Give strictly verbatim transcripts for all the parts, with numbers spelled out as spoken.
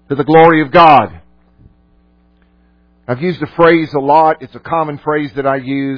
to the glory of God. I've used a phrase a lot. It's a common phrase that I use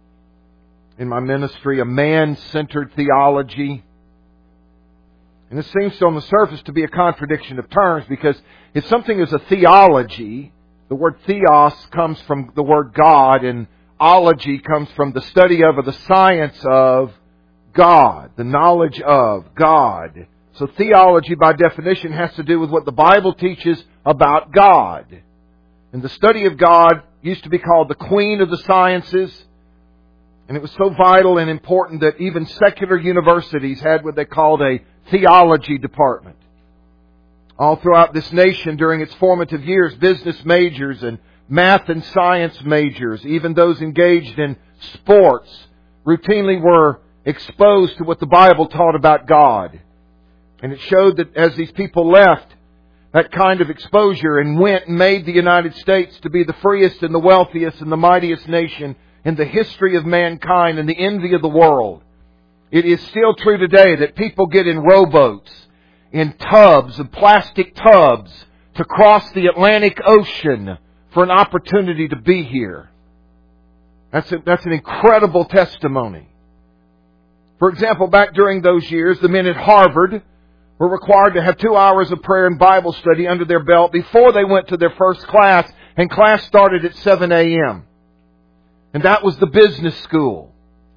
in my ministry, a man-centered theology. And it seems to, on the surface, to be a contradiction of terms, because if something is a theology, the word theos comes from the word God, and ology comes from the study of or the science of God, the knowledge of God. So theology, by definition, has to do with what the Bible teaches about God. And the study of God used to be called the queen of the sciences. And it was so vital and important that even secular universities had what they called a theology department. All throughout this nation during its formative years, business majors and math and science majors, even those engaged in sports, routinely were exposed to what the Bible taught about God. And it showed that as these people left that kind of exposure and went and made the United States to be the freest and the wealthiest and the mightiest nation in the history of mankind and the envy of the world. It is still true today that people get in rowboats, in tubs, of plastic tubs, to cross the Atlantic Ocean for an opportunity to be here. That's, a, that's an incredible testimony. For example, back during those years, the men at Harvard were required to have two hours of prayer and Bible study under their belt before they went to their first class, and class started at seven a.m. And that was the business school.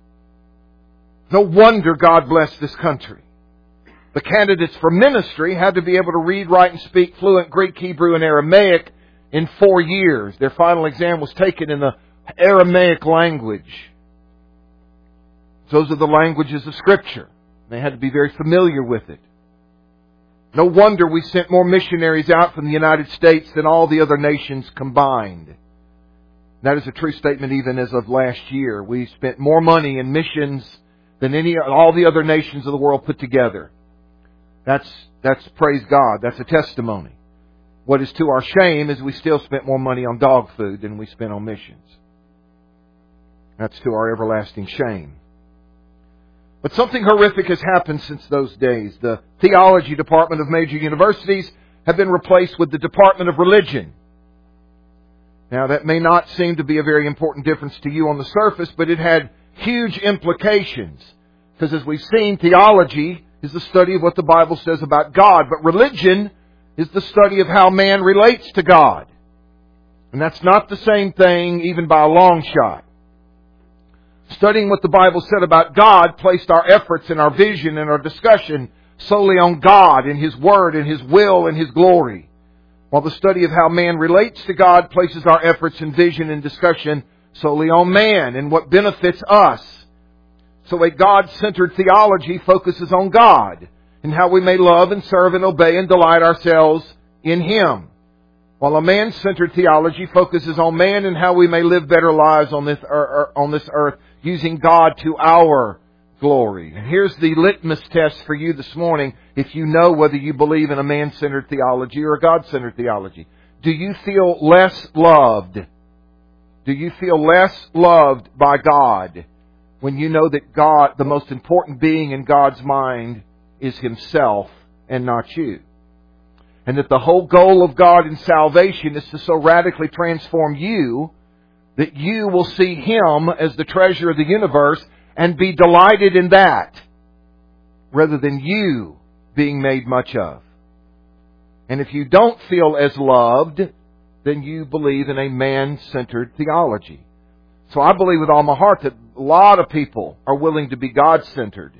No wonder God blessed this country. The candidates for ministry had to be able to read, write, and speak fluent Greek, Hebrew, and Aramaic in four years. Their final exam was taken in the Aramaic language. Those are the languages of Scripture. They had to be very familiar with it. No wonder we sent more missionaries out from the United States than all the other nations combined. That is a true statement even as of last year. We spent more money in missions than any all the other nations of the world put together. That's, that's praise God. That's a testimony. What is to our shame is we still spent more money on dog food than we spent on missions. That's to our everlasting shame. But something horrific has happened since those days. The theology department of major universities have been replaced with the Department of Religion. Now, that may not seem to be a very important difference to you on the surface, but it had huge implications. Because as we've seen, theology is the study of what the Bible says about God. But religion is the study of how man relates to God. And that's not the same thing, even by a long shot. Studying what the Bible said about God placed our efforts and our vision and our discussion solely on God and His Word and His will and His glory. While the study of how man relates to God places our efforts and vision and discussion solely on man and what benefits us. So a God-centered theology focuses on God and how we may love and serve and obey and delight ourselves in Him. While a man-centered theology focuses on man and how we may live better lives on this, er, on this earth using God to our glory. And here's the litmus test for you this morning if you know whether you believe in a man-centered theology or a God-centered theology. Do you feel less loved? Do you feel less loved by God when you know that God, the most important being in God's mind, is Himself and not you? And that the whole goal of God in salvation is to so radically transform you that you will see Him as the treasure of the universe and be delighted in that rather than you being made much of. And if you don't feel as loved, then you believe in a man-centered theology. So I believe with all my heart that a lot of people are willing to be God-centered,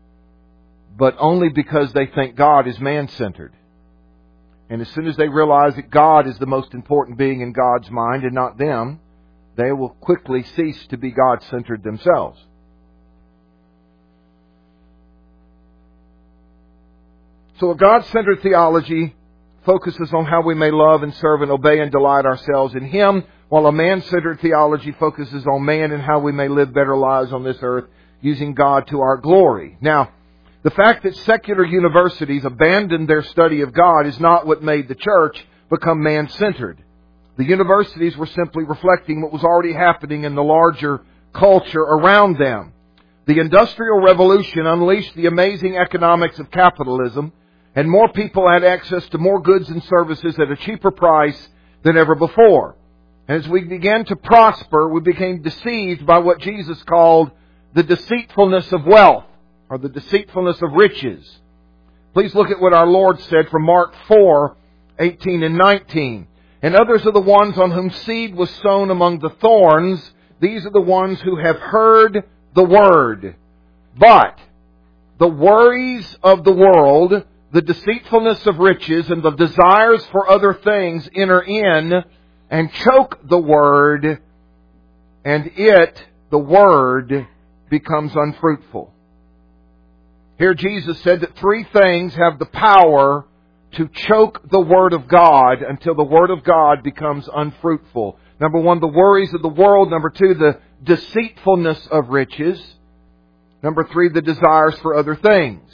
but only because they think God is man-centered. And as soon as they realize that God is the most important being in God's mind and not them, they will quickly cease to be God-centered themselves. So a God-centered theology focuses on how we may love and serve and obey and delight ourselves in Him, while a man-centered theology focuses on man and how we may live better lives on this earth using God to our glory. Now, the fact that secular universities abandoned their study of God is not what made the church become man-centered. The universities were simply reflecting what was already happening in the larger culture around them. The Industrial Revolution unleashed the amazing economics of capitalism And more people had access to more goods and services at a cheaper price than ever before. And as we began to prosper, we became deceived by what Jesus called the deceitfulness of wealth, or the deceitfulness of riches. Please look at what our Lord said from Mark four, eighteen and nineteen. And others are the ones on whom seed was sown among the thorns. These are the ones who have heard the word. But the worries of the world, the deceitfulness of riches, and the desires for other things enter in and choke the word, and it, the word, becomes unfruitful. Here Jesus said that three things have the power to choke the Word of God until the Word of God becomes unfruitful. Number one, the worries of the world. Number two, the deceitfulness of riches. Number three, the desires for other things.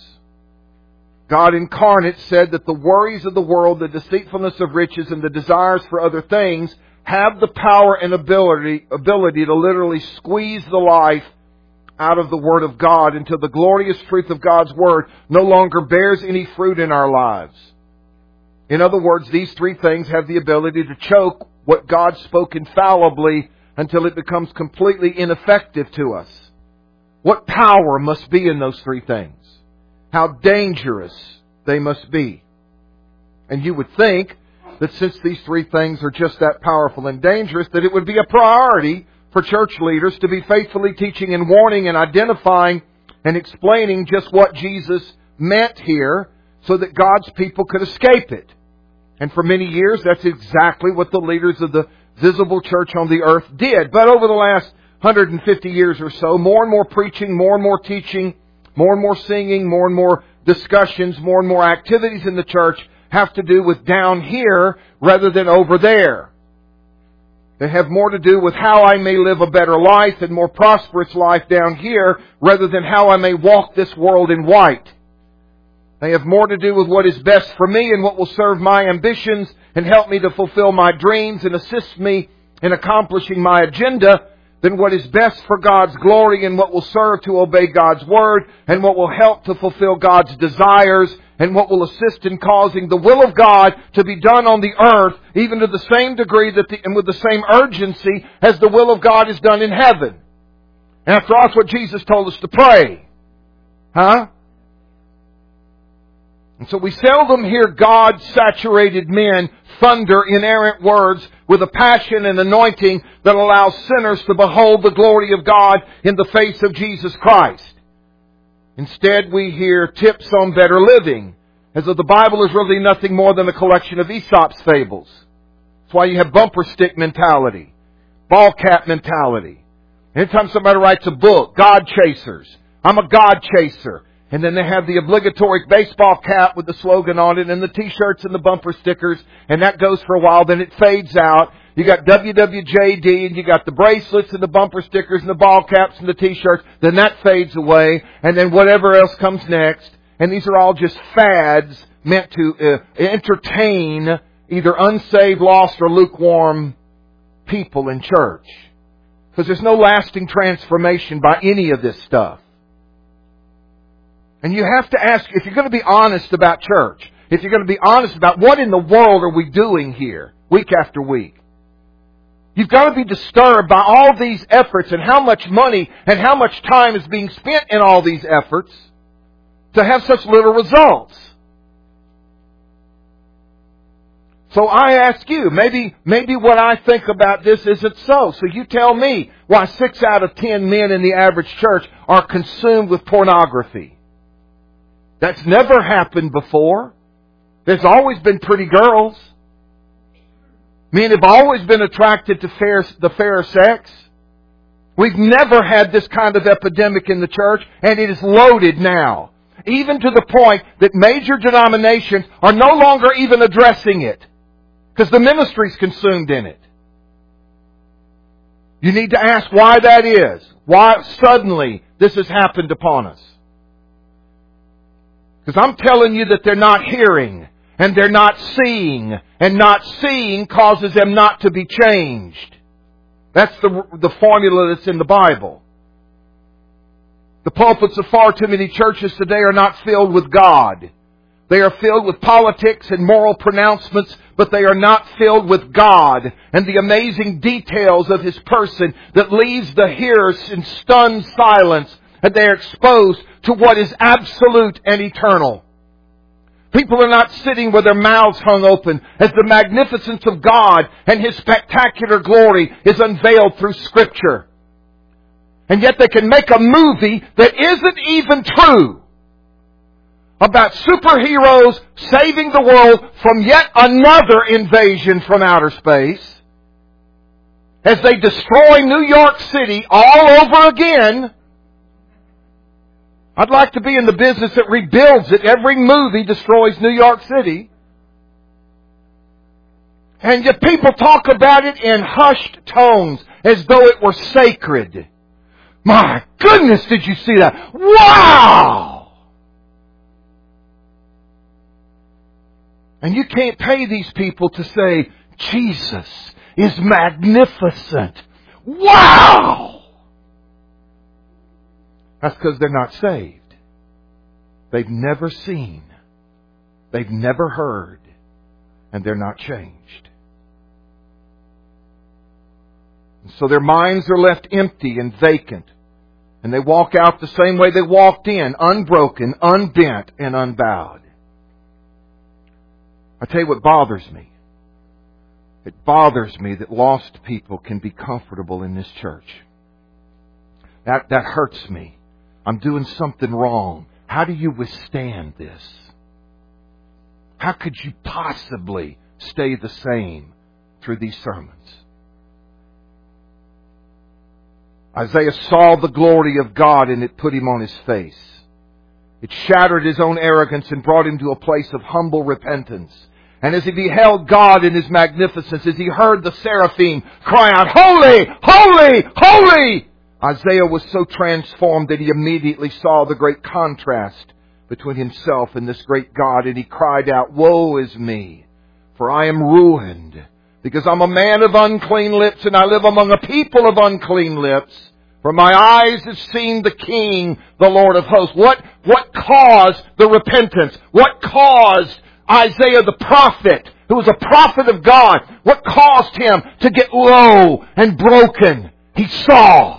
God incarnate said that the worries of the world, the deceitfulness of riches, and the desires for other things have the power and ability, ability to literally squeeze the life out of the Word of God until the glorious truth of God's Word no longer bears any fruit in our lives. In other words, these three things have the ability to choke what God spoke infallibly until it becomes completely ineffective to us. What power must be in those three things? How dangerous they must be. And you would think that since these three things are just that powerful and dangerous, that it would be a priority for church leaders to be faithfully teaching and warning and identifying and explaining just what Jesus meant here so that God's people could escape it. And for many years, that's exactly what the leaders of the visible church on the earth did. But over the last one hundred fifty years or so, more and more preaching, more and more teaching, more and more singing, more and more discussions, more and more activities in the church have to do with down here rather than over there. They have more to do with how I may live a better life and more prosperous life down here rather than how I may walk this world in white. They have more to do with what is best for me and what will serve my ambitions and help me to fulfill my dreams and assist me in accomplishing my agenda than what is best for God's glory and what will serve to obey God's Word and what will help to fulfill God's desires and what will assist in causing the will of God to be done on the earth even to the same degree that the, and with the same urgency as the will of God is done in heaven. And after all, that's what Jesus told us to pray. Huh? And so we seldom hear God-saturated men thunder inerrant words with a passion and anointing that allows sinners to behold the glory of God in the face of Jesus Christ. Instead, we hear tips on better living, as though the Bible is really nothing more than a collection of Aesop's fables. That's why you have bumper stick mentality, ball cap mentality. Anytime somebody writes a book, God chasers. I'm a God chaser. And then they have the obligatory baseball cap with the slogan on it and the t-shirts and the bumper stickers. And that goes for a while. Then it fades out. You got W W J D and you got the bracelets and the bumper stickers and the ball caps and the t-shirts. Then that fades away. And then whatever else comes next. And these are all just fads meant to uh, entertain either unsaved, lost, or lukewarm people in church. Because there's no lasting transformation by any of this stuff. And you have to ask, if you're going to be honest about church, if you're going to be honest about what in the world are we doing here week after week, you've got to be disturbed by all these efforts and how much money and how much time is being spent in all these efforts to have such little results. So I ask you, maybe, maybe what I think about this isn't so. So you tell me why six out of ten men in the average church are consumed with pornography. That's never happened before. There's always been pretty girls. Men have always been attracted to fair, the fair sex. We've never had this kind of epidemic in the church, and it is loaded now. Even to the point that major denominations are no longer even addressing it, because the ministry's consumed in it. You need to ask why that is. Why suddenly this has happened upon us. Because I'm telling you that they're not hearing, and they're not seeing, and not seeing causes them not to be changed. That's the, the formula that's in the Bible. The pulpits of far too many churches today are not filled with God. They are filled with politics and moral pronouncements, but they are not filled with God and the amazing details of His person that leaves the hearers in stunned silence, and they are exposed to what is absolute and eternal. People are not sitting with their mouths hung open as the magnificence of God and His spectacular glory is unveiled through Scripture. And yet they can make a movie that isn't even true about superheroes saving the world from yet another invasion from outer space as they destroy New York City all over again. I'd like to be in the business that rebuilds it. Every movie destroys New York City. And yet people talk about it in hushed tones as though it were sacred. My goodness, did you see that? Wow! And you can't pay these people to say, Jesus is magnificent. Wow! That's because they're not saved. They've never seen. They've never heard. And they're not changed. And so their minds are left empty and vacant. And they walk out the same way they walked in, unbroken, unbent, and unbowed. I tell you what bothers me. It bothers me that lost people can be comfortable in this church. That, that hurts me. I'm doing something wrong. How do you withstand this? How could you possibly stay the same through these sermons? Isaiah saw the glory of God and it put him on his face. It shattered his own arrogance and brought him to a place of humble repentance. And as he beheld God in His magnificence, as he heard the seraphim cry out, Holy! Holy! Holy! Isaiah was so transformed that he immediately saw the great contrast between himself and this great God. And he cried out, Woe is me, for I am ruined, because I'm a man of unclean lips, and I live among a people of unclean lips. For my eyes have seen the King, the Lord of hosts. What, what caused the repentance? What caused Isaiah the prophet, who was a prophet of God, what caused him to get low and broken? He saw.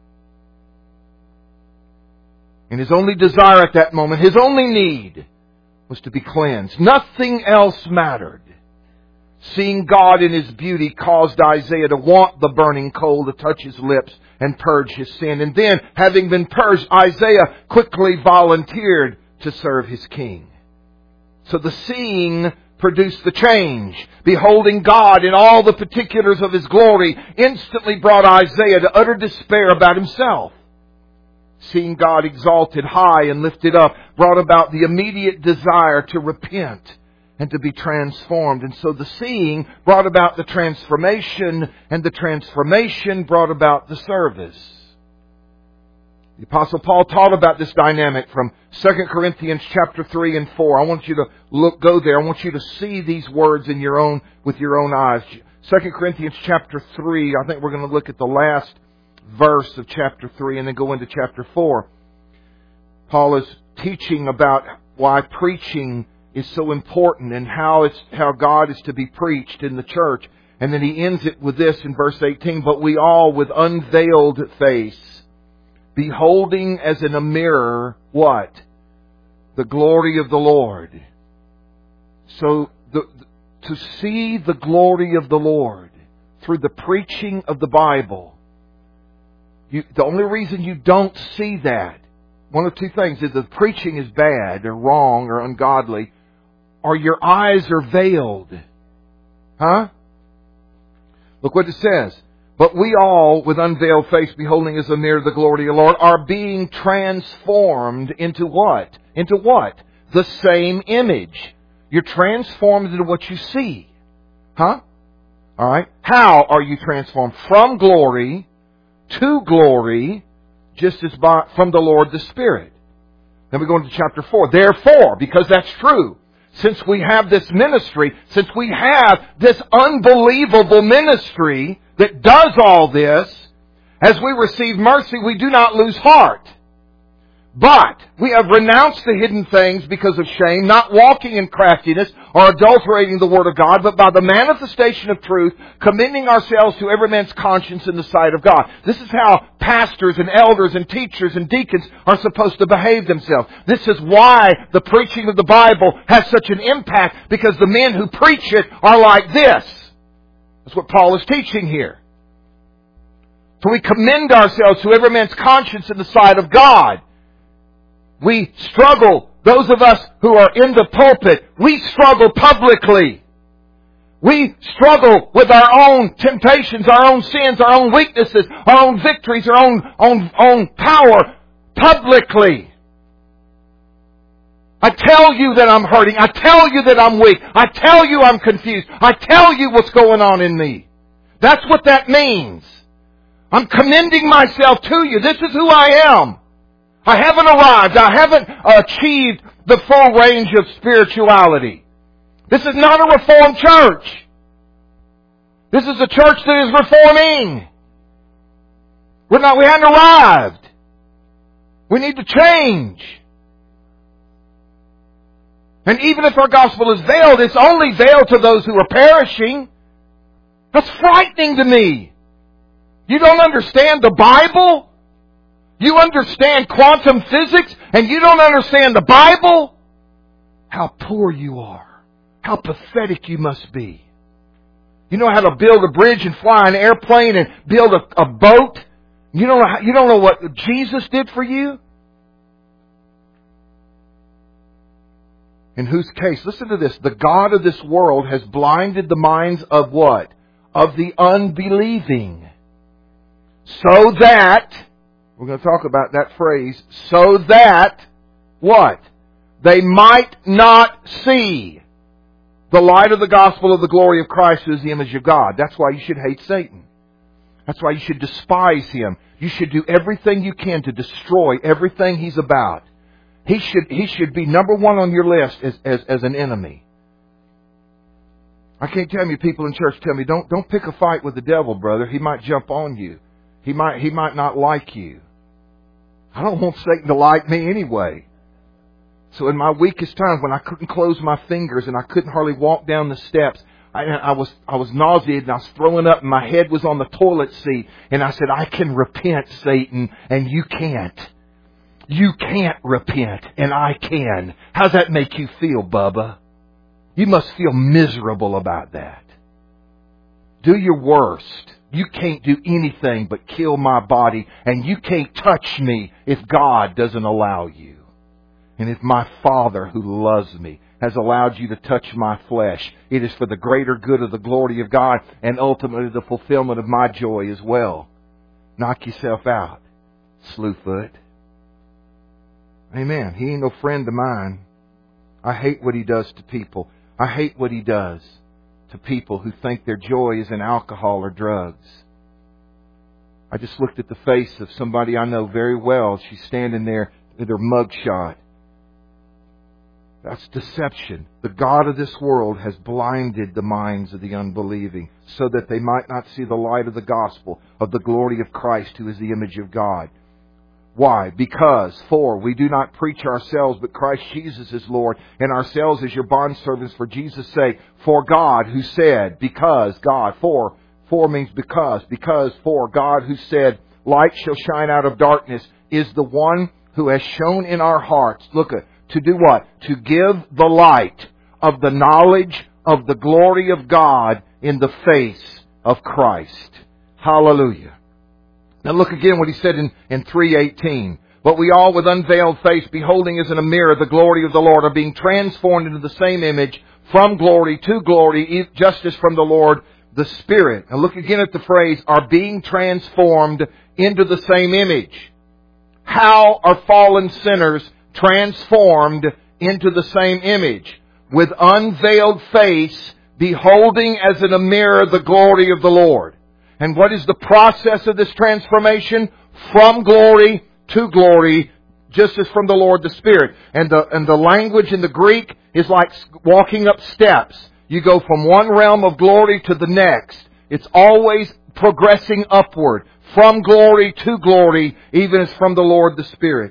And his only desire at that moment, his only need, was to be cleansed. Nothing else mattered. Seeing God in His beauty caused Isaiah to want the burning coal to touch his lips and purge his sin. And then, having been purged, Isaiah quickly volunteered to serve his King. So the seeing produced the change. Beholding God in all the particulars of His glory instantly brought Isaiah to utter despair about himself. Seeing God exalted high and lifted up brought about the immediate desire to repent and to be transformed. And so the seeing brought about the transformation, and the transformation brought about the service. The Apostle Paul taught about this dynamic from Second Corinthians chapter three and four. I want you to look, go there. I want you to see these words in your own, with your own eyes. Second Corinthians chapter three, I think we're going to look at the last verse of chapter three and then go into chapter four. Paul is teaching about why preaching is so important and how it's how God is to be preached in the church. And then he ends it with this in verse eighteen, But we all with unveiled face, beholding as in a mirror, what? The glory of the Lord. So the, to see the glory of the Lord through the preaching of the Bible, You, the only reason you don't see that, one of two things, either the preaching is bad or wrong or ungodly, or your eyes are veiled. Huh? Look what it says. But we all, with unveiled face, beholding as a mirror the glory of the Lord, are being transformed into what? Into what? The same image. You're transformed into what you see. Huh? All right. How are you transformed? From glory to glory, just as by, from the Lord the Spirit. Then we go into chapter four. Therefore, because that's true, since we have this ministry, since we have this unbelievable ministry that does all this, as we receive mercy, we do not lose heart, But we have renounced the hidden things because of shame, not walking in craftiness or adulterating the Word of God, but by the manifestation of truth, commending ourselves to every man's conscience in the sight of God. This is how pastors and elders and teachers and deacons are supposed to behave themselves. This is why the preaching of the Bible has such an impact, because the men who preach it are like this. That's what Paul is teaching here. So we commend ourselves to every man's conscience in the sight of God. We struggle, those of us who are in the pulpit, we struggle publicly. We struggle with our own temptations, our own sins, our own weaknesses, our own victories, our own, own, own power publicly. I tell you that I'm hurting. I tell you that I'm weak. I tell you I'm confused. I tell you what's going on in me. That's what that means. I'm commending myself to you. This is who I am. I haven't arrived. I haven't achieved the full range of spirituality. This is not a reformed church. This is a church that is reforming. We're not, we haven't arrived. We need to change. And even if our gospel is veiled, it's only veiled to those who are perishing. That's frightening to me. You don't understand the Bible? You understand quantum physics and you don't understand the Bible? How poor you are. How pathetic you must be. You know how to build a bridge and fly an airplane and build a, a boat? You don't know how, you don't know what Jesus did for you? In whose case, listen to this, the God of this world has blinded the minds of what? Of the unbelieving. So that, we're going to talk about that phrase, so that, what? They might not see the light of the gospel of the glory of Christ, who is the image of God. That's why you should hate Satan. That's why you should despise him. You should do everything you can to destroy everything he's about. He should, he should be number one on your list as, as, as an enemy. I can't tell you, people in church tell me, don't, don't pick a fight with the devil, brother. He might jump on you. He might, he might not like you. I don't want Satan to like me anyway. So in my weakest times, when I couldn't close my fingers and I couldn't hardly walk down the steps, I, I was I was nauseated and I was throwing up and my head was on the toilet seat. And I said, I can repent, Satan, and you can't. You can't repent, and I can. How's that make you feel, Bubba? You must feel miserable about that. Do your worst. You can't do anything but kill my body, and you can't touch me if God doesn't allow you. And if my Father who loves me has allowed you to touch my flesh, it is for the greater good of the glory of God and ultimately the fulfillment of my joy as well. Knock yourself out, slewfoot. Amen. He ain't no friend of mine. I hate what he does to people. I hate what he does to people who think their joy is in alcohol or drugs. I just looked at the face of somebody I know very well. She's standing there with her mugshot. That's deception. The God of this world has blinded the minds of the unbelieving so that they might not see the light of the gospel of the glory of Christ, who is the image of God. Why? Because, for, we do not preach ourselves, but Christ Jesus is Lord, and ourselves as your bondservants for Jesus' sake. For God, who said, because, God, for, for means because, because, for, God, who said, light shall shine out of darkness, is the one who has shone in our hearts. Look at, to do what? To give the light of the knowledge of the glory of God in the face of Christ. Hallelujah. Now look again what he said in, in three eighteen. But we all with unveiled face, beholding as in a mirror the glory of the Lord, are being transformed into the same image from glory to glory, just as from the Lord the Spirit. Now look again at the phrase, are being transformed into the same image. How are fallen sinners transformed into the same image? With unveiled face, beholding as in a mirror the glory of the Lord. And what is the process of this transformation? From glory to glory, just as from the Lord the Spirit. And the, and the language in the Greek is like walking up steps. You go from one realm of glory to the next. It's always progressing upward. From glory to glory, even as from the Lord the Spirit.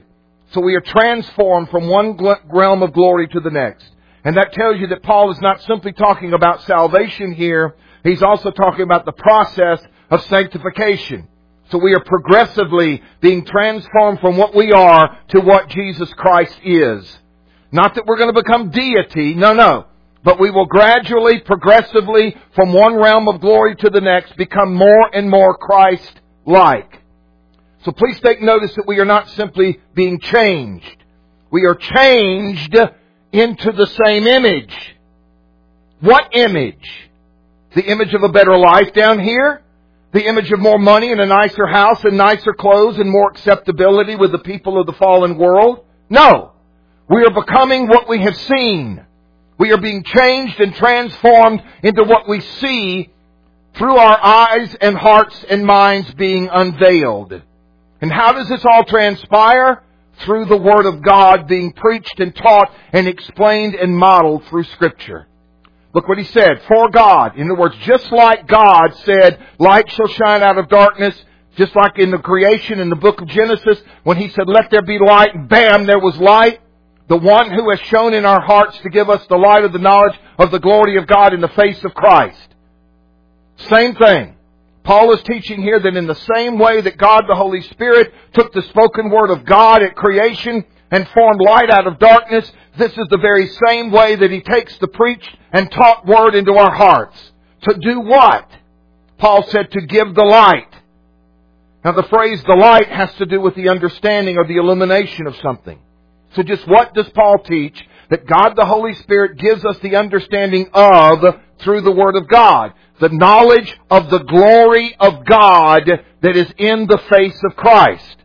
So we are transformed from one realm of glory to the next. And that tells you that Paul is not simply talking about salvation here. He's also talking about the process of sanctification. So we are progressively being transformed from what we are to what Jesus Christ is. Not that we're going to become deity. No, no. But we will gradually, progressively, from one realm of glory to the next, become more and more Christ-like. So please take notice that we are not simply being changed. We are changed into the same image. What image? The image of a better life down here? The image of more money and a nicer house and nicer clothes and more acceptability with the people of the fallen world? No. We are becoming what we have seen. We are being changed and transformed into what we see through our eyes and hearts and minds being unveiled. And how does this all transpire? Through the Word of God being preached and taught and explained and modeled through Scripture. Look what he said. For God. In other words, just like God said, light shall shine out of darkness, just like in the creation in the book of Genesis, when He said, let there be light, and bam, there was light. The one who has shown in our hearts to give us the light of the knowledge of the glory of God in the face of Christ. Same thing. Paul is teaching here that in the same way that God the Holy Spirit took the spoken word of God at creation and formed light out of darkness, this is the very same way that He takes the preached and taught word into our hearts. To do what? Paul said to give the light. Now the phrase the light has to do with the understanding or the illumination of something. So just what does Paul teach? That God the Holy Spirit gives us the understanding of through the Word of God. The knowledge of the glory of God that is in the face of Christ.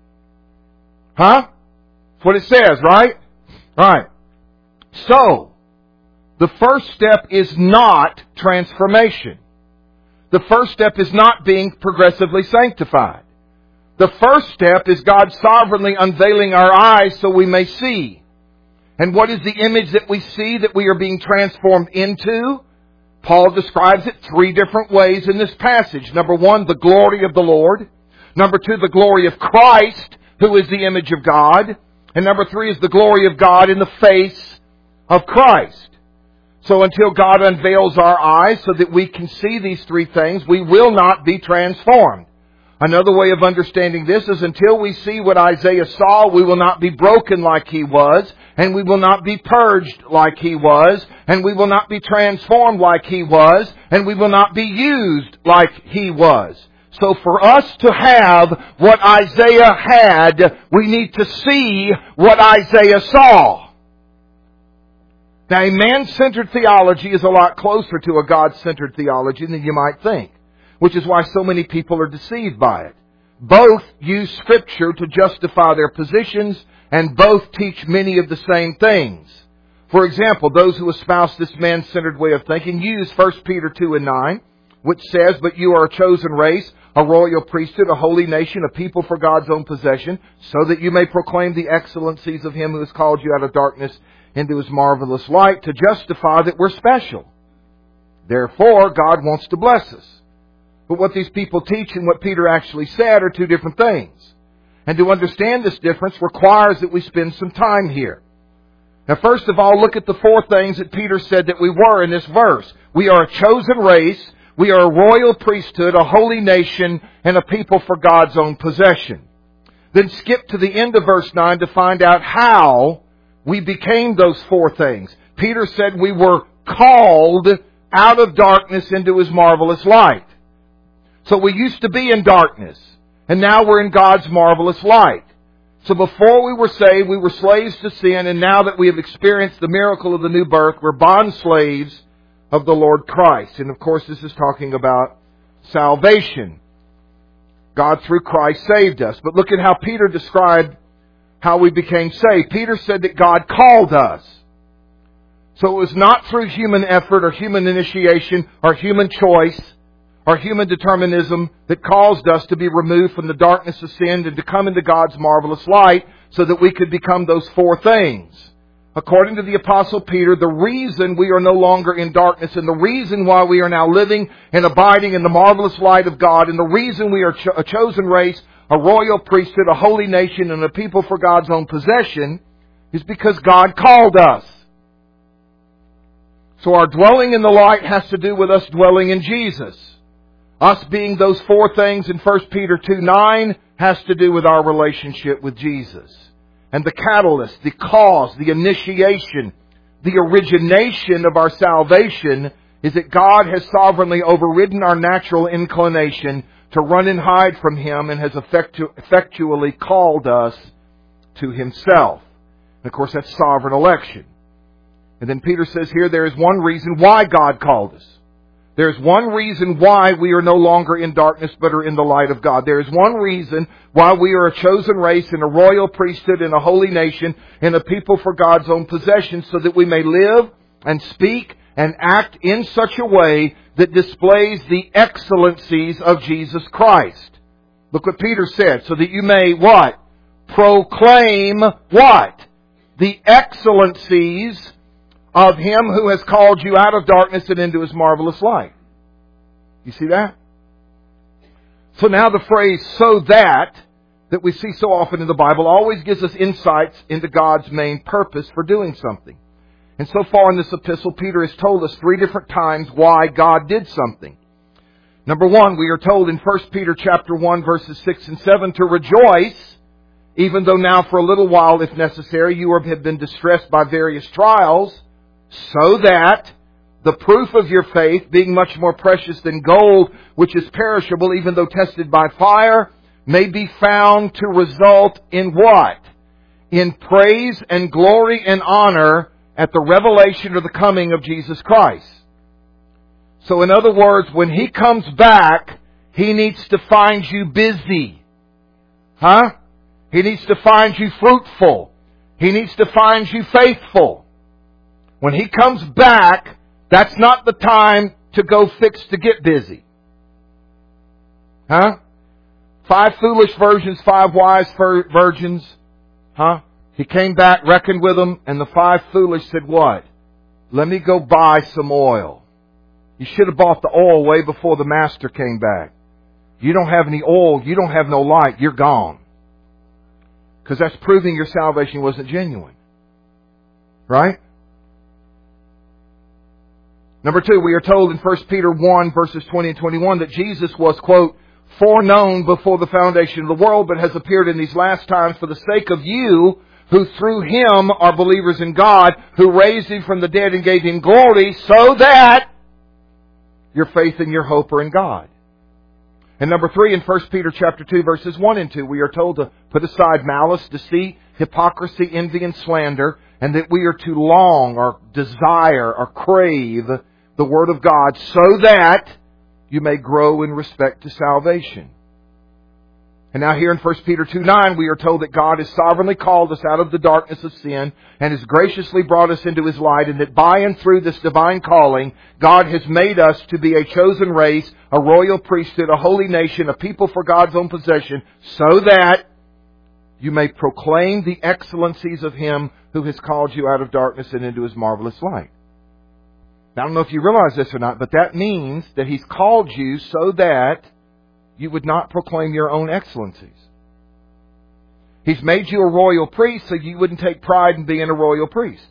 Huh? That's what it says, right? Right. So, the first step is not transformation. The first step is not being progressively sanctified. The first step is God sovereignly unveiling our eyes so we may see. And what is the image that we see that we are being transformed into? Paul describes it three different ways in this passage. Number one, the glory of the Lord. Number two, the glory of Christ, who is the image of God. And number three is the glory of God in the face of Christ. So until God unveils our eyes so that we can see these three things, we will not be transformed. Another way of understanding this is until we see what Isaiah saw, we will not be broken like he was, and we will not be purged like he was, and we will not be transformed like he was, and we will not be used like he was. So for us to have what Isaiah had, we need to see what Isaiah saw. Now, a man-centered theology is a lot closer to a God-centered theology than you might think, which is why so many people are deceived by it. Both use Scripture to justify their positions, and both teach many of the same things. For example, those who espouse this man-centered way of thinking use First Peter two and nine, which says, but you are a chosen race, a royal priesthood, a holy nation, a people for God's own possession, so that you may proclaim the excellencies of Him who has called you out of darkness into His marvelous light, to justify that we're special. Therefore, God wants to bless us. But what these people teach and what Peter actually said are two different things. And to understand this difference requires that we spend some time here. Now, first of all, look at the four things that Peter said that we were in this verse. We are a chosen race, we are a royal priesthood, a holy nation, and a people for God's own possession. Then skip to the end of verse nine to find out how we became those four things. Peter said we were called out of darkness into His marvelous light. So we used to be in darkness, and now we're in God's marvelous light. So before we were saved, we were slaves to sin, and now that we have experienced the miracle of the new birth, we're bond slaves of the Lord Christ. And of course, this is talking about salvation. God through Christ saved us. But look at how Peter described how we became saved. Peter said that God called us. So it was not through human effort or human initiation or human choice or human determinism that caused us to be removed from the darkness of sin and to come into God's marvelous light so that we could become those four things. According to the Apostle Peter, the reason we are no longer in darkness and the reason why we are now living and abiding in the marvelous light of God and the reason we are cho- a chosen race, a royal priesthood, a holy nation, and a people for God's own possession, is because God called us. So our dwelling in the light has to do with us dwelling in Jesus. Us being those four things in First Peter two nine has to do with our relationship with Jesus. And the catalyst, the cause, the initiation, the origination of our salvation is that God has sovereignly overridden our natural inclination to run and hide from Him and has effectu- effectually called us to Himself. And of course, that's sovereign election. And then Peter says here, there is one reason why God called us. There's one reason why we are no longer in darkness but are in the light of God. There is one reason why we are a chosen race and a royal priesthood and a holy nation and a people for God's own possession, so that we may live and speak and act in such a way that displays the excellencies of Jesus Christ. Look what Peter said. So that you may what? Proclaim what? The excellencies of Him who has called you out of darkness and into His marvelous light. You see that? So now the phrase, so that, that we see so often in the Bible, always gives us insights into God's main purpose for doing something. And so far in this epistle, Peter has told us three different times why God did something. Number one, we are told in First Peter chapter one, verses six and seven, to rejoice, even though now for a little while, if necessary, you have been distressed by various trials, so that the proof of your faith, being much more precious than gold, which is perishable, even though tested by fire, may be found to result in what? In praise and glory and honor at the revelation or the coming of Jesus Christ. So in other words, when He comes back, He needs to find you busy. Huh? He needs to find you fruitful. He needs to find you faithful. When He comes back, that's not the time to go fix to get busy. Huh? Five foolish virgins, five wise virgins. Huh? He came back, reckoned with them, and the five foolish said what? Let me go buy some oil. You should have bought the oil way before the master came back. You don't have any oil, you don't have no light, you're gone. Because that's proving your salvation wasn't genuine. Right? Number two, we are told in First Peter one, verses twenty and twenty-one, that Jesus was, quote, foreknown before the foundation of the world, but has appeared in these last times for the sake of you, who through Him are believers in God, who raised Him from the dead and gave Him glory, so that your faith and your hope are in God. And number three, in First Peter chapter two, verses one and two, we are told to put aside malice, deceit, hypocrisy, envy, and slander, and that we are to long or desire or crave the Word of God, so that you may grow in respect to salvation. And now here in First Peter two nine, we are told that God has sovereignly called us out of the darkness of sin and has graciously brought us into His light, and that by and through this divine calling, God has made us to be a chosen race, a royal priesthood, a holy nation, a people for God's own possession, so that you may proclaim the excellencies of Him who has called you out of darkness and into His marvelous light. Now, I don't know if you realize this or not, but that means that He's called you so that you would not proclaim your own excellencies. He's made you a royal priest so you wouldn't take pride in being a royal priest.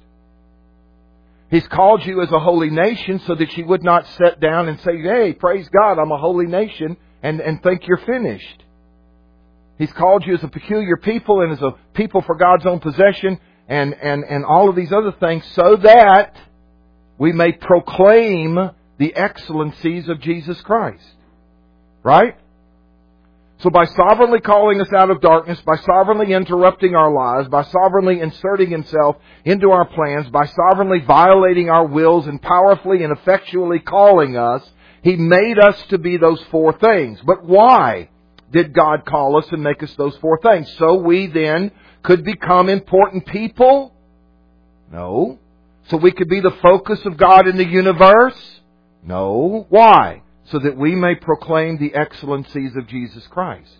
He's called you as a holy nation so that you would not sit down and say, hey, praise God, I'm a holy nation, and, and think you're finished. He's called you as a peculiar people and as a people for God's own possession and, and, and all of these other things so that we may proclaim the excellencies of Jesus Christ. Right? So by sovereignly calling us out of darkness, by sovereignly interrupting our lives, by sovereignly inserting Himself into our plans, by sovereignly violating our wills and powerfully and effectually calling us, He made us to be those four things. But why did God call us and make us those four things? So we then could become important people? No. So we could be the focus of God in the universe? No. Why? So that we may proclaim the excellencies of Jesus Christ.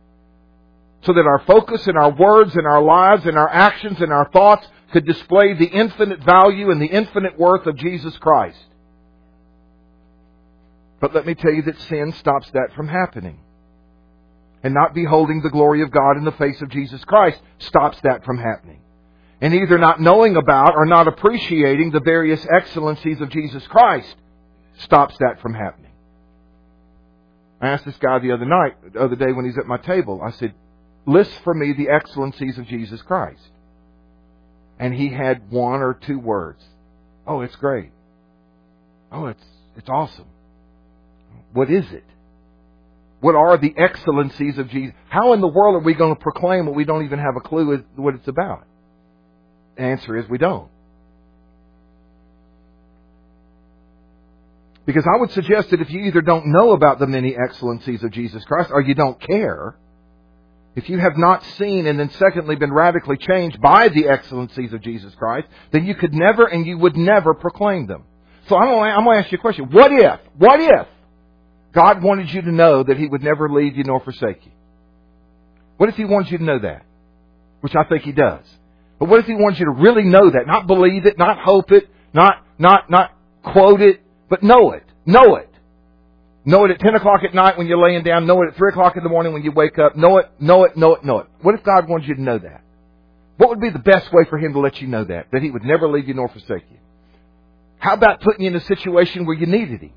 So that our focus and our words and our lives and our actions and our thoughts could display the infinite value and the infinite worth of Jesus Christ. But let me tell you that sin stops that from happening. and not beholding the glory of God in the face of Jesus Christ stops that from happening. And either not knowing about or not appreciating the various excellencies of Jesus Christ stops that from happening. I asked this guy the other night, the other day when he's at my table, I said, list for me the excellencies of Jesus Christ. And he had one or two words. Oh, it's great. Oh, it's it's awesome. What is it? What are the excellencies of Jesus? How in the world are we going to proclaim what we don't even have a clue what it's about? The answer is we don't. Because I would suggest that if you either don't know about the many excellencies of Jesus Christ or you don't care, if you have not seen and then secondly been radically changed by the excellencies of Jesus Christ, then you could never and you would never proclaim them. So I'm going to ask you a question. What if, what if God wanted you to know that He would never leave you nor forsake you? What if He wanted you to know that? Which I think He does. But what if He wants you to really know that? Not believe it, not hope it, not, not, not quote it, but know it. Know it. Know it at ten o'clock at night when you're laying down. Know it at three o'clock in the morning when you wake up. Know it, know it, know it, know it. What if God wanted you to know that? What would be the best way for Him to let you know that? That He would never leave you nor forsake you. How about putting you in a situation where you needed Him?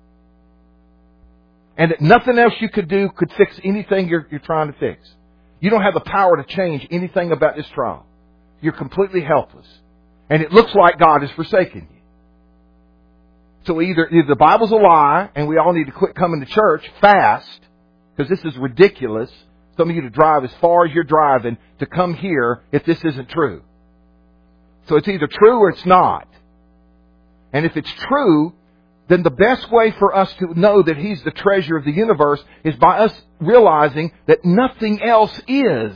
And that nothing else you could do could fix anything you're, you're trying to fix. You don't have the power to change anything about this trial. You're completely helpless. And it looks like God has forsaken you. So either, either the Bible's a lie and we all need to quit coming to church fast, because this is ridiculous. Some of you to drive as far as you're driving to come here if this isn't true. So it's either true or it's not. And if it's true, then the best way for us to know that He's the treasure of the universe is by us realizing that nothing else is.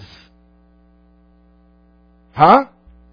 Huh?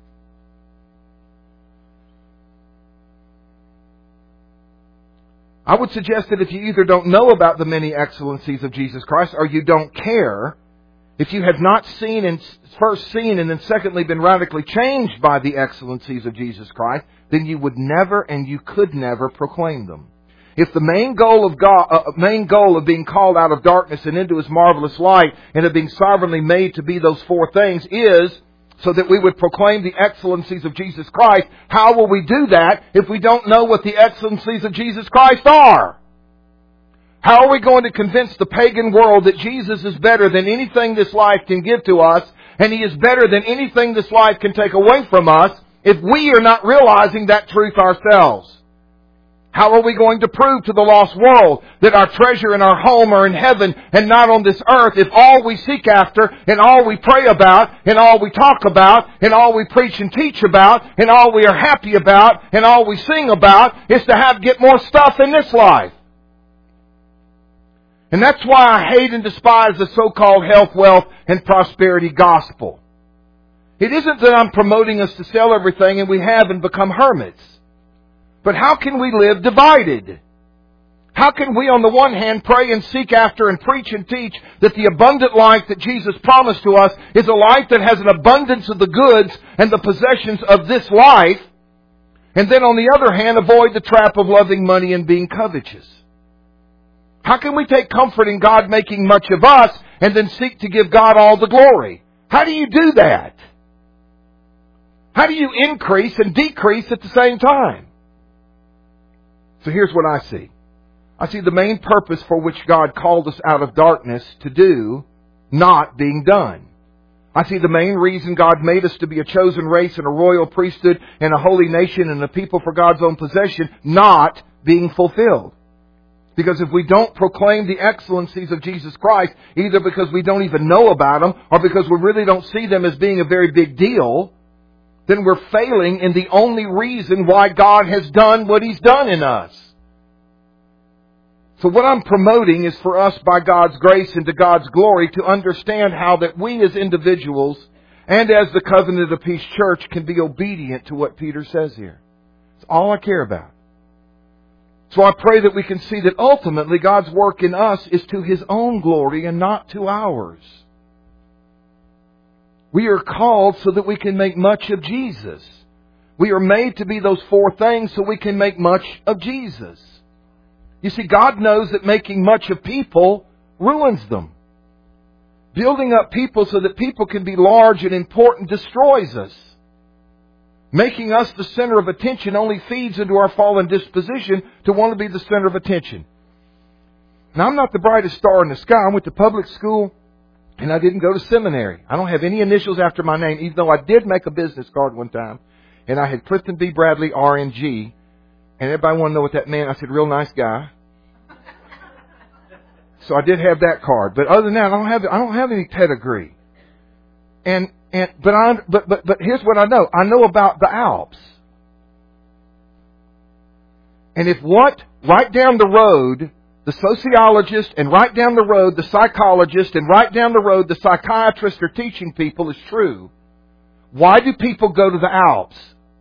I would suggest that if you either don't know about the many excellencies of Jesus Christ or you don't care, if you have not seen and first seen and then secondly been radically changed by the excellencies of Jesus Christ, then you would never and you could never proclaim them. If the main goal of God, uh, main goal of being called out of darkness and into His marvelous light and of being sovereignly made to be those four things is so that we would proclaim the excellencies of Jesus Christ, how will we do that if we don't know what the excellencies of Jesus Christ are? How are we going to convince the pagan world that Jesus is better than anything this life can give to us, and He is better than anything this life can take away from us, if we are not realizing that truth ourselves? How are we going to prove to the lost world that our treasure and our home are in heaven and not on this earth if all we seek after and all we pray about and all we talk about and all we preach and teach about and all we are happy about and all we sing about is to have get more stuff in this life? And that's why I hate and despise the so-called health, wealth, and prosperity gospel. It isn't that I'm promoting us to sell everything and we have and become hermits. But how can we live divided? How can we, on the one hand, pray and seek after and preach and teach that the abundant life that Jesus promised to us is a life that has an abundance of the goods and the possessions of this life, and then on the other hand, avoid the trap of loving money and being covetous? How can we take comfort in God making much of us and then seek to give God all the glory? How do you do that? How do you increase and decrease at the same time? So here's what I see. I see the main purpose for which God called us out of darkness to do not being done. I see the main reason God made us to be a chosen race and a royal priesthood and a holy nation and a people for God's own possession not being fulfilled. Because if we don't proclaim the excellencies of Jesus Christ, either because we don't even know about them or because we really don't see them as being a very big deal, then we're failing in the only reason why God has done what He's done in us. So what I'm promoting is for us, by God's grace and to God's glory, to understand how that we as individuals and as the Covenant of Peace Church can be obedient to what Peter says here. It's all I care about. So I pray that we can see that ultimately God's work in us is to His own glory and not to ours. We are called so that we can make much of Jesus. We are made to be those four things so we can make much of Jesus. You see, God knows that making much of people ruins them. Building up people so that people can be large and important destroys us. Making us the center of attention only feeds into our fallen disposition to want to be the center of attention. Now, I'm not the brightest star in the sky. I went to public school and I didn't go to seminary. I don't have any initials after my name, even though I did make a business card one time. And I had Clifton B. Bradley, R N G. And everybody wanted to know what that meant. I said, real nice guy. So I did have that card. But other than that, I don't have I don't have any pedigree. And and but I but but but here's what I know. I know about the Alps. And if what right down the road, the sociologist, and right down the road, the psychologist, and right down the road, the psychiatrist are teaching people is true, why do people go to the Alps?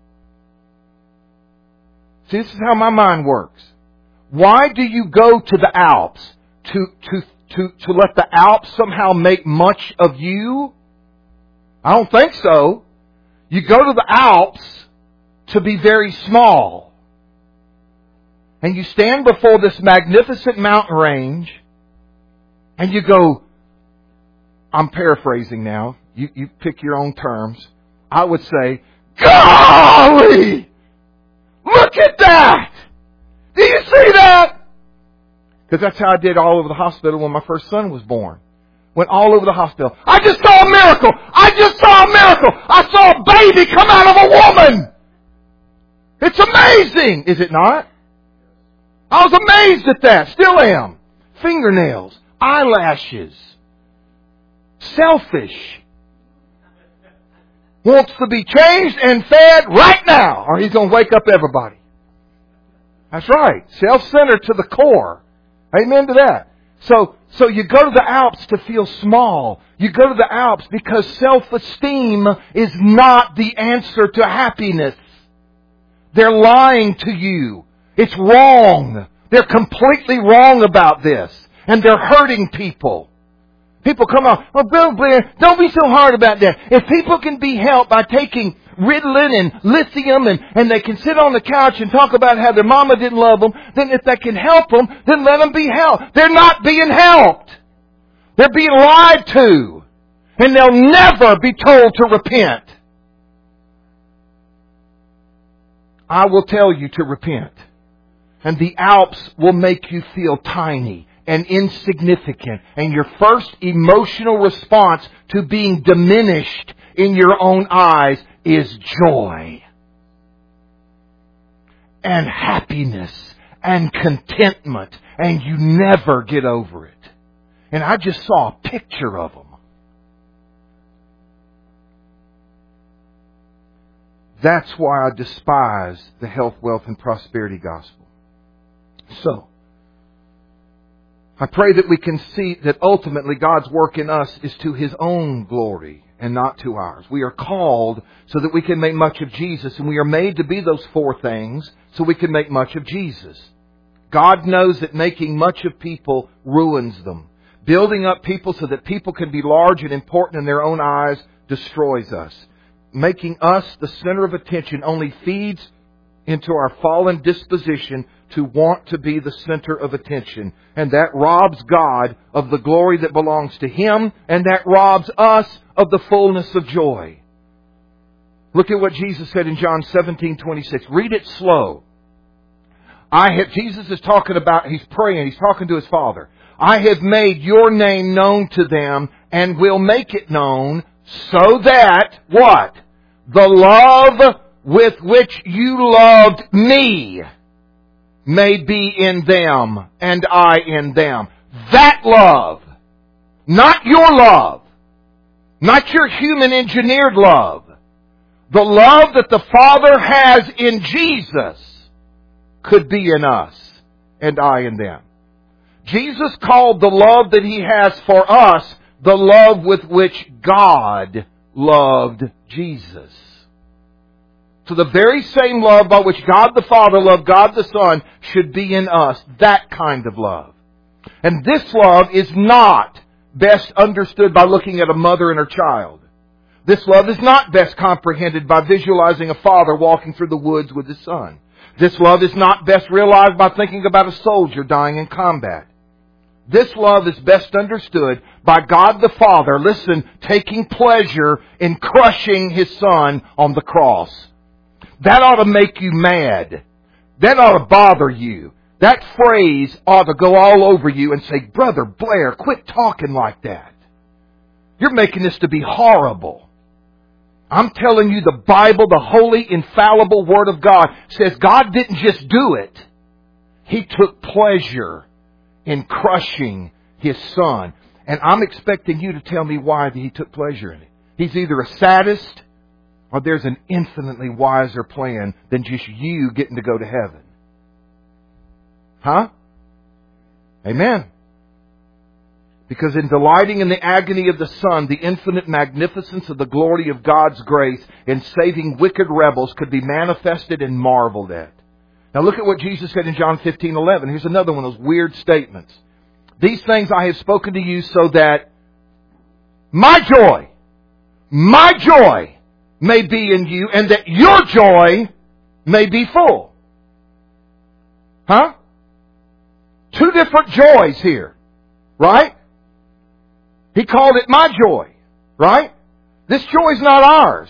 See, this is how my mind works. Why do you go to the Alps? To, to, to, to let the Alps somehow make much of you? I don't think so. You go to the Alps to be very small. And you stand before this magnificent mountain range and you go, I'm paraphrasing now. You, you pick your own terms. I would say, golly! Look at that! Do you see that? Because that's how I did all over the hospital when my first son was born. Went all over the hospital. I just saw a miracle! I just saw a miracle! I saw a baby come out of a woman! It's amazing! Is it not? I was amazed at that. Still am. Fingernails. Eyelashes. Selfish. Wants to be changed and fed right now, or he's going to wake up everybody. That's right. Self-centered to the core. Amen to that. So, so you go to the Alps to feel small. You go to the Alps because self-esteem is not the answer to happiness. They're lying to you. It's wrong. They're completely wrong about this. And they're hurting people. People come on, oh, Bill Blair, don't be so hard about that. If people can be helped by taking Ritalin and lithium and, and they can sit on the couch and talk about how their mama didn't love them, then if that can help them, then let them be helped. They're not being helped. They're being lied to. And they'll never be told to repent. I will tell you to repent. And the Alps will make you feel tiny and insignificant. And your first emotional response to being diminished in your own eyes is joy and happiness and contentment. And you never get over it. And I just saw a picture of them. That's why I despise the health, wealth, and prosperity gospel. So, I pray that we can see that ultimately God's work in us is to His own glory and not to ours. We are called so that we can make much of Jesus, and we are made to be those four things so we can make much of Jesus. God knows that making much of people ruins them. Building up people so that people can be large and important in their own eyes destroys us. Making us the center of attention only feeds into our fallen disposition to want to be the center of attention. And that robs God of the glory that belongs to Him, and that robs us of the fullness of joy. Look at what Jesus said in John seventeen twenty-six. Read it slow. I have, Jesus is talking about, He's praying, He's talking to His Father. I have made your name known to them and will make it known so that, what? The love with which you loved me may be in them and I in them. That love. Not your love. Not your human engineered love. The love that the Father has in Jesus could be in us and I in them. Jesus called the love that He has for us the love with which God loved Jesus. So the very same love by which God the Father loved God the Son should be in us. That kind of love. And this love is not best understood by looking at a mother and her child. This love is not best comprehended by visualizing a father walking through the woods with his son. This love is not best realized by thinking about a soldier dying in combat. This love is best understood by God the Father, listen, taking pleasure in crushing His Son on the cross. That ought to make you mad. That ought to bother you. That phrase ought to go all over you and say, Brother Blair, quit talking like that. You're making this to be horrible. I'm telling you, the Bible, the holy, infallible Word of God, says God didn't just do it. He took pleasure in crushing His Son. And I'm expecting you to tell me why He took pleasure in it. He's either a sadist or there's an infinitely wiser plan than just you getting to go to heaven. Huh? Amen. Because in delighting in the agony of the Son, the infinite magnificence of the glory of God's grace in saving wicked rebels could be manifested and marveled at. Now look at what Jesus said in John fifteen eleven. Here's another one of those weird statements. These things I have spoken to you so that my joy, my joy may be in you and that your joy may be full. Huh? Two different joys here. Right? He called it my joy. Right? This joy is not ours.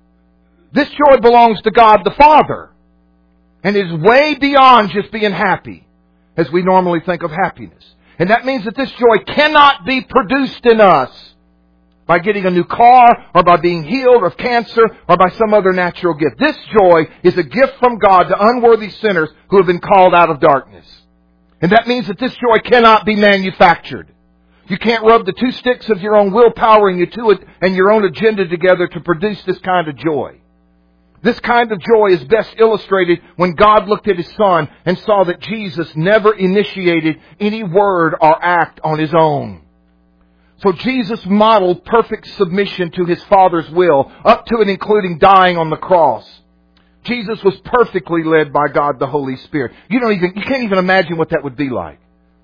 This joy belongs to God the Father. And is way beyond just being happy, as we normally think of happiness. And that means that this joy cannot be produced in us by getting a new car, or by being healed of cancer, or by some other natural gift. This joy is a gift from God to unworthy sinners who have been called out of darkness. And that means that this joy cannot be manufactured. You can't rub the two sticks of your own willpower and your, two, and your own agenda together to produce this kind of joy. This kind of joy is best illustrated when God looked at His Son and saw that Jesus never initiated any word or act on His own. So Jesus modeled perfect submission to His Father's will, up to and including dying on the cross. Jesus was perfectly led by God the Holy Spirit. You don't even, you can't even imagine what that would be like.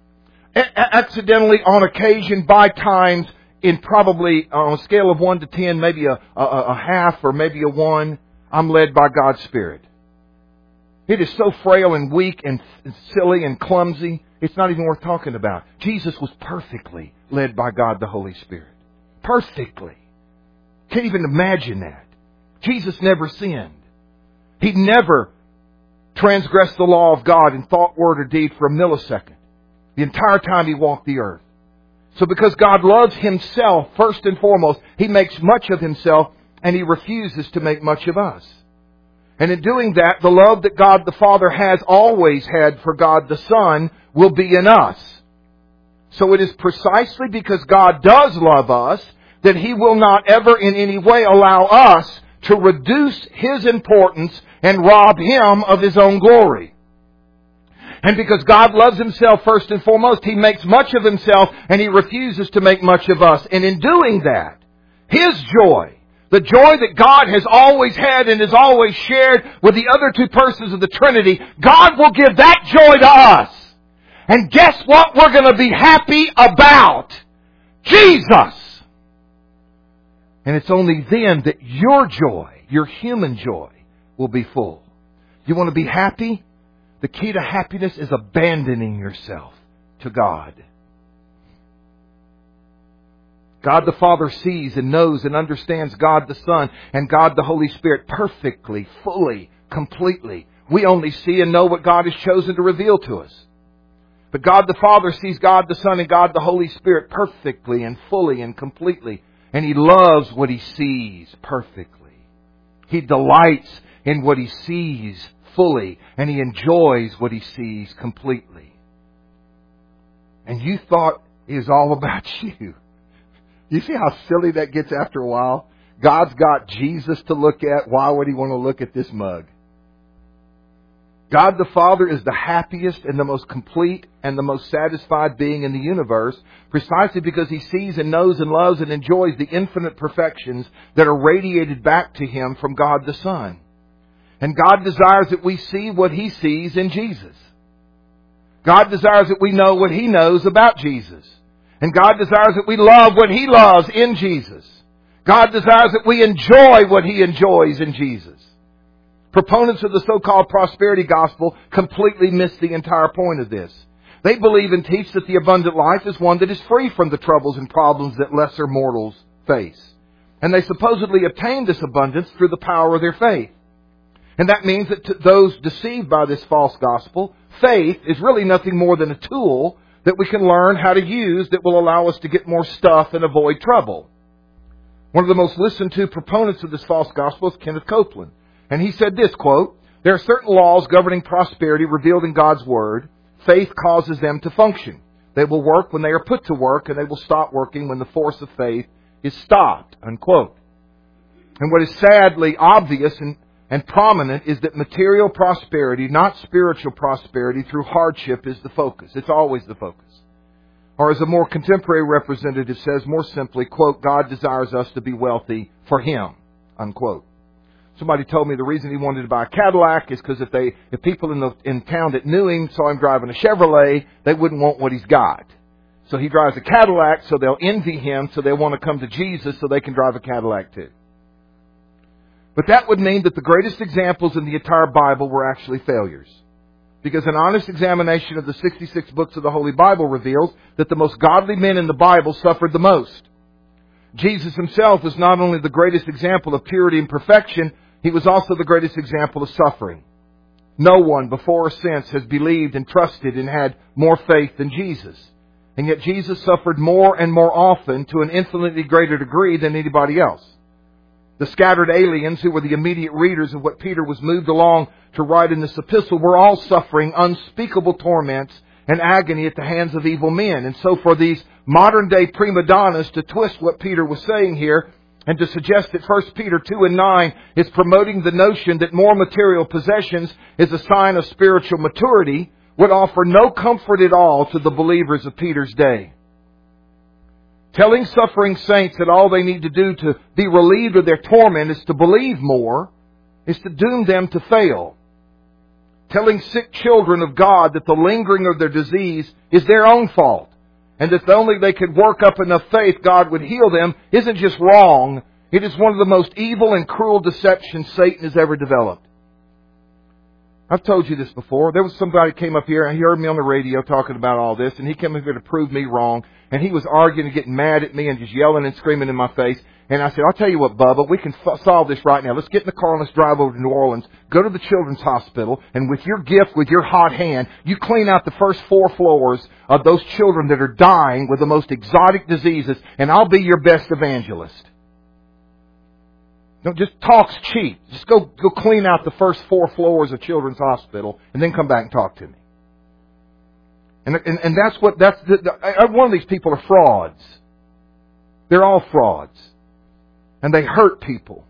A- accidentally, on occasion, by times, in probably on a scale of one to ten, maybe a, a, a half or maybe a one, I'm led by God's Spirit. It is so frail and weak and silly and clumsy, it's not even worth talking about. Jesus was perfectly led by God the Holy Spirit. Perfectly. Can't even imagine that. Jesus never sinned. He never transgressed the law of God in thought, word, or deed for a millisecond. The entire time He walked the earth. So because God loves Himself first and foremost, He makes much of Himself and He refuses to make much of us. And in doing that, the love that God the Father has always had for God the Son will be in us. So it is precisely because God does love us that He will not ever in any way allow us to reduce His importance and rob Him of His own glory. And because God loves Himself first and foremost, He makes much of Himself and He refuses to make much of us. And in doing that, His joy, the joy that God has always had and has always shared with the other two persons of the Trinity, God will give that joy to us. And guess what we're going to be happy about? Jesus! And it's only then that your joy, your human joy, will be full. You want to be happy? The key to happiness is abandoning yourself to God. God the Father sees and knows and understands God the Son and God the Holy Spirit perfectly, fully, completely. We only see and know what God has chosen to reveal to us. But God the Father sees God the Son and God the Holy Spirit perfectly and fully and completely. And He loves what He sees perfectly. He delights in what He sees fully. And He enjoys what He sees completely. And you thought it was all about you. You see how silly that gets after a while? God's got Jesus to look at. Why would He want to look at this mug? God the Father is the happiest and the most complete and the most satisfied being in the universe, precisely because He sees and knows and loves and enjoys the infinite perfections that are radiated back to Him from God the Son. And God desires that we see what He sees in Jesus. God desires that we know what He knows about Jesus. And God desires that we love what He loves in Jesus. God desires that we enjoy what He enjoys in Jesus. Proponents of the so-called prosperity gospel completely miss the entire point of this. They believe and teach that the abundant life is one that is free from the troubles and problems that lesser mortals face. And they supposedly obtain this abundance through the power of their faith. And that means that to those deceived by this false gospel, faith is really nothing more than a tool that we can learn how to use that will allow us to get more stuff and avoid trouble. One of the most listened to proponents of this false gospel is Kenneth Copeland. And he said this, quote, "There are certain laws governing prosperity revealed in God's Word. Faith causes them to function. They will work when they are put to work, and they will stop working when the force of faith is stopped," unquote. And what is sadly obvious and, and prominent is that material prosperity, not spiritual prosperity through hardship, is the focus. It's always the focus. Or as a more contemporary representative says more simply, quote, "God desires us to be wealthy for Him," unquote. Somebody told me the reason he wanted to buy a Cadillac is because if they, if people in the in town that knew him saw him driving a Chevrolet, they wouldn't want what he's got. So he drives a Cadillac, so they'll envy him, so they want to come to Jesus so they can drive a Cadillac too. But that would mean that the greatest examples in the entire Bible were actually failures. Because an honest examination of the sixty-six books of the Holy Bible reveals that the most godly men in the Bible suffered the most. Jesus Himself was not only the greatest example of purity and perfection, He was also the greatest example of suffering. No one before or since has believed and trusted and had more faith than Jesus. And yet Jesus suffered more and more often to an infinitely greater degree than anybody else. The scattered aliens who were the immediate readers of what Peter was moved along to write in this epistle were all suffering unspeakable torments and agony at the hands of evil men. And so for these modern day prima donnas to twist what Peter was saying here and to suggest that First Peter two and nine is promoting the notion that more material possessions is a sign of spiritual maturity would offer no comfort at all to the believers of Peter's day. Telling suffering saints that all they need to do to be relieved of their torment is to believe more is to doom them to fail. Telling sick children of God that the lingering of their disease is their own fault, and that if only they could work up enough faith God would heal them, isn't just wrong. It is one of the most evil and cruel deceptions Satan has ever developed. I've told you this before. There was somebody who came up here and he heard me on the radio talking about all this, and he came up here to prove me wrong, and he was arguing and getting mad at me and just yelling and screaming in my face. And I said, "I'll tell you what, Bubba, we can f- solve this right now. Let's get in the car and let's drive over to New Orleans, go to the Children's Hospital, and with your gift, with your hot hand, you clean out the first four floors of those children that are dying with the most exotic diseases, and I'll be your best evangelist." No, just talk's cheap. Just go go clean out the first four floors of Children's Hospital, and then come back and talk to me. And and, and that's what that's the, the, I, one of these people are frauds. They're all frauds, and they hurt people.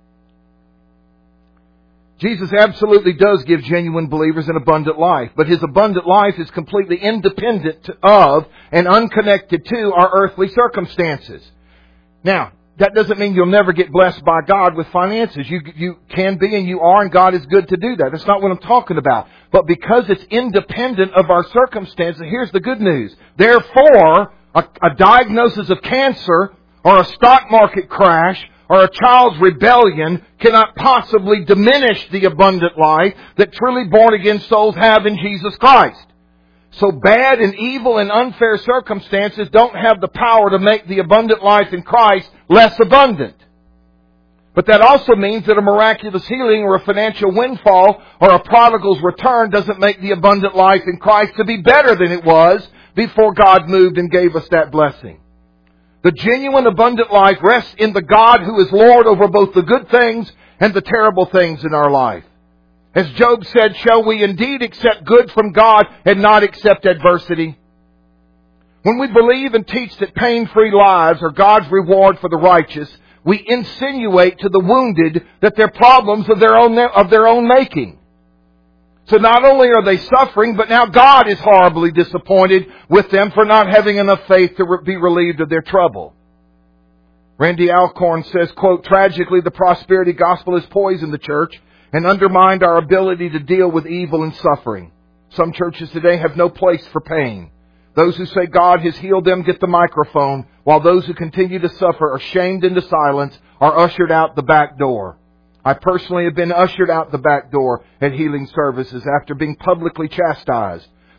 Jesus absolutely does give genuine believers an abundant life, but His abundant life is completely independent of and unconnected to our earthly circumstances. Now, that doesn't mean you'll never get blessed by God with finances. You you can be and you are, and God is good to do that. That's not what I'm talking about. But because it's independent of our circumstances, here's the good news. Therefore, a, a diagnosis of cancer or a stock market crash or a child's rebellion cannot possibly diminish the abundant life that truly born-again souls have in Jesus Christ. So bad and evil and unfair circumstances don't have the power to make the abundant life in Christ less abundant. But that also means that a miraculous healing or a financial windfall or a prodigal's return doesn't make the abundant life in Christ to be better than it was before God moved and gave us that blessing. The genuine abundant life rests in the God who is Lord over both the good things and the terrible things in our life. As Job said, "Shall we indeed accept good from God and not accept adversity?" When we believe and teach that pain-free lives are God's reward for the righteous, we insinuate to the wounded that they're problems of their own, of their own making. So not only are they suffering, but now God is horribly disappointed with them for not having enough faith to be relieved of their trouble. Randy Alcorn says, quote, "Tragically, the prosperity gospel has poisoned the church and undermined our ability to deal with evil and suffering. Some churches today have no place for pain. Those who say God has healed them get the microphone, while those who continue to suffer are shamed into silence, are ushered out the back door. I personally have been ushered out the back door at healing services after being publicly chastised.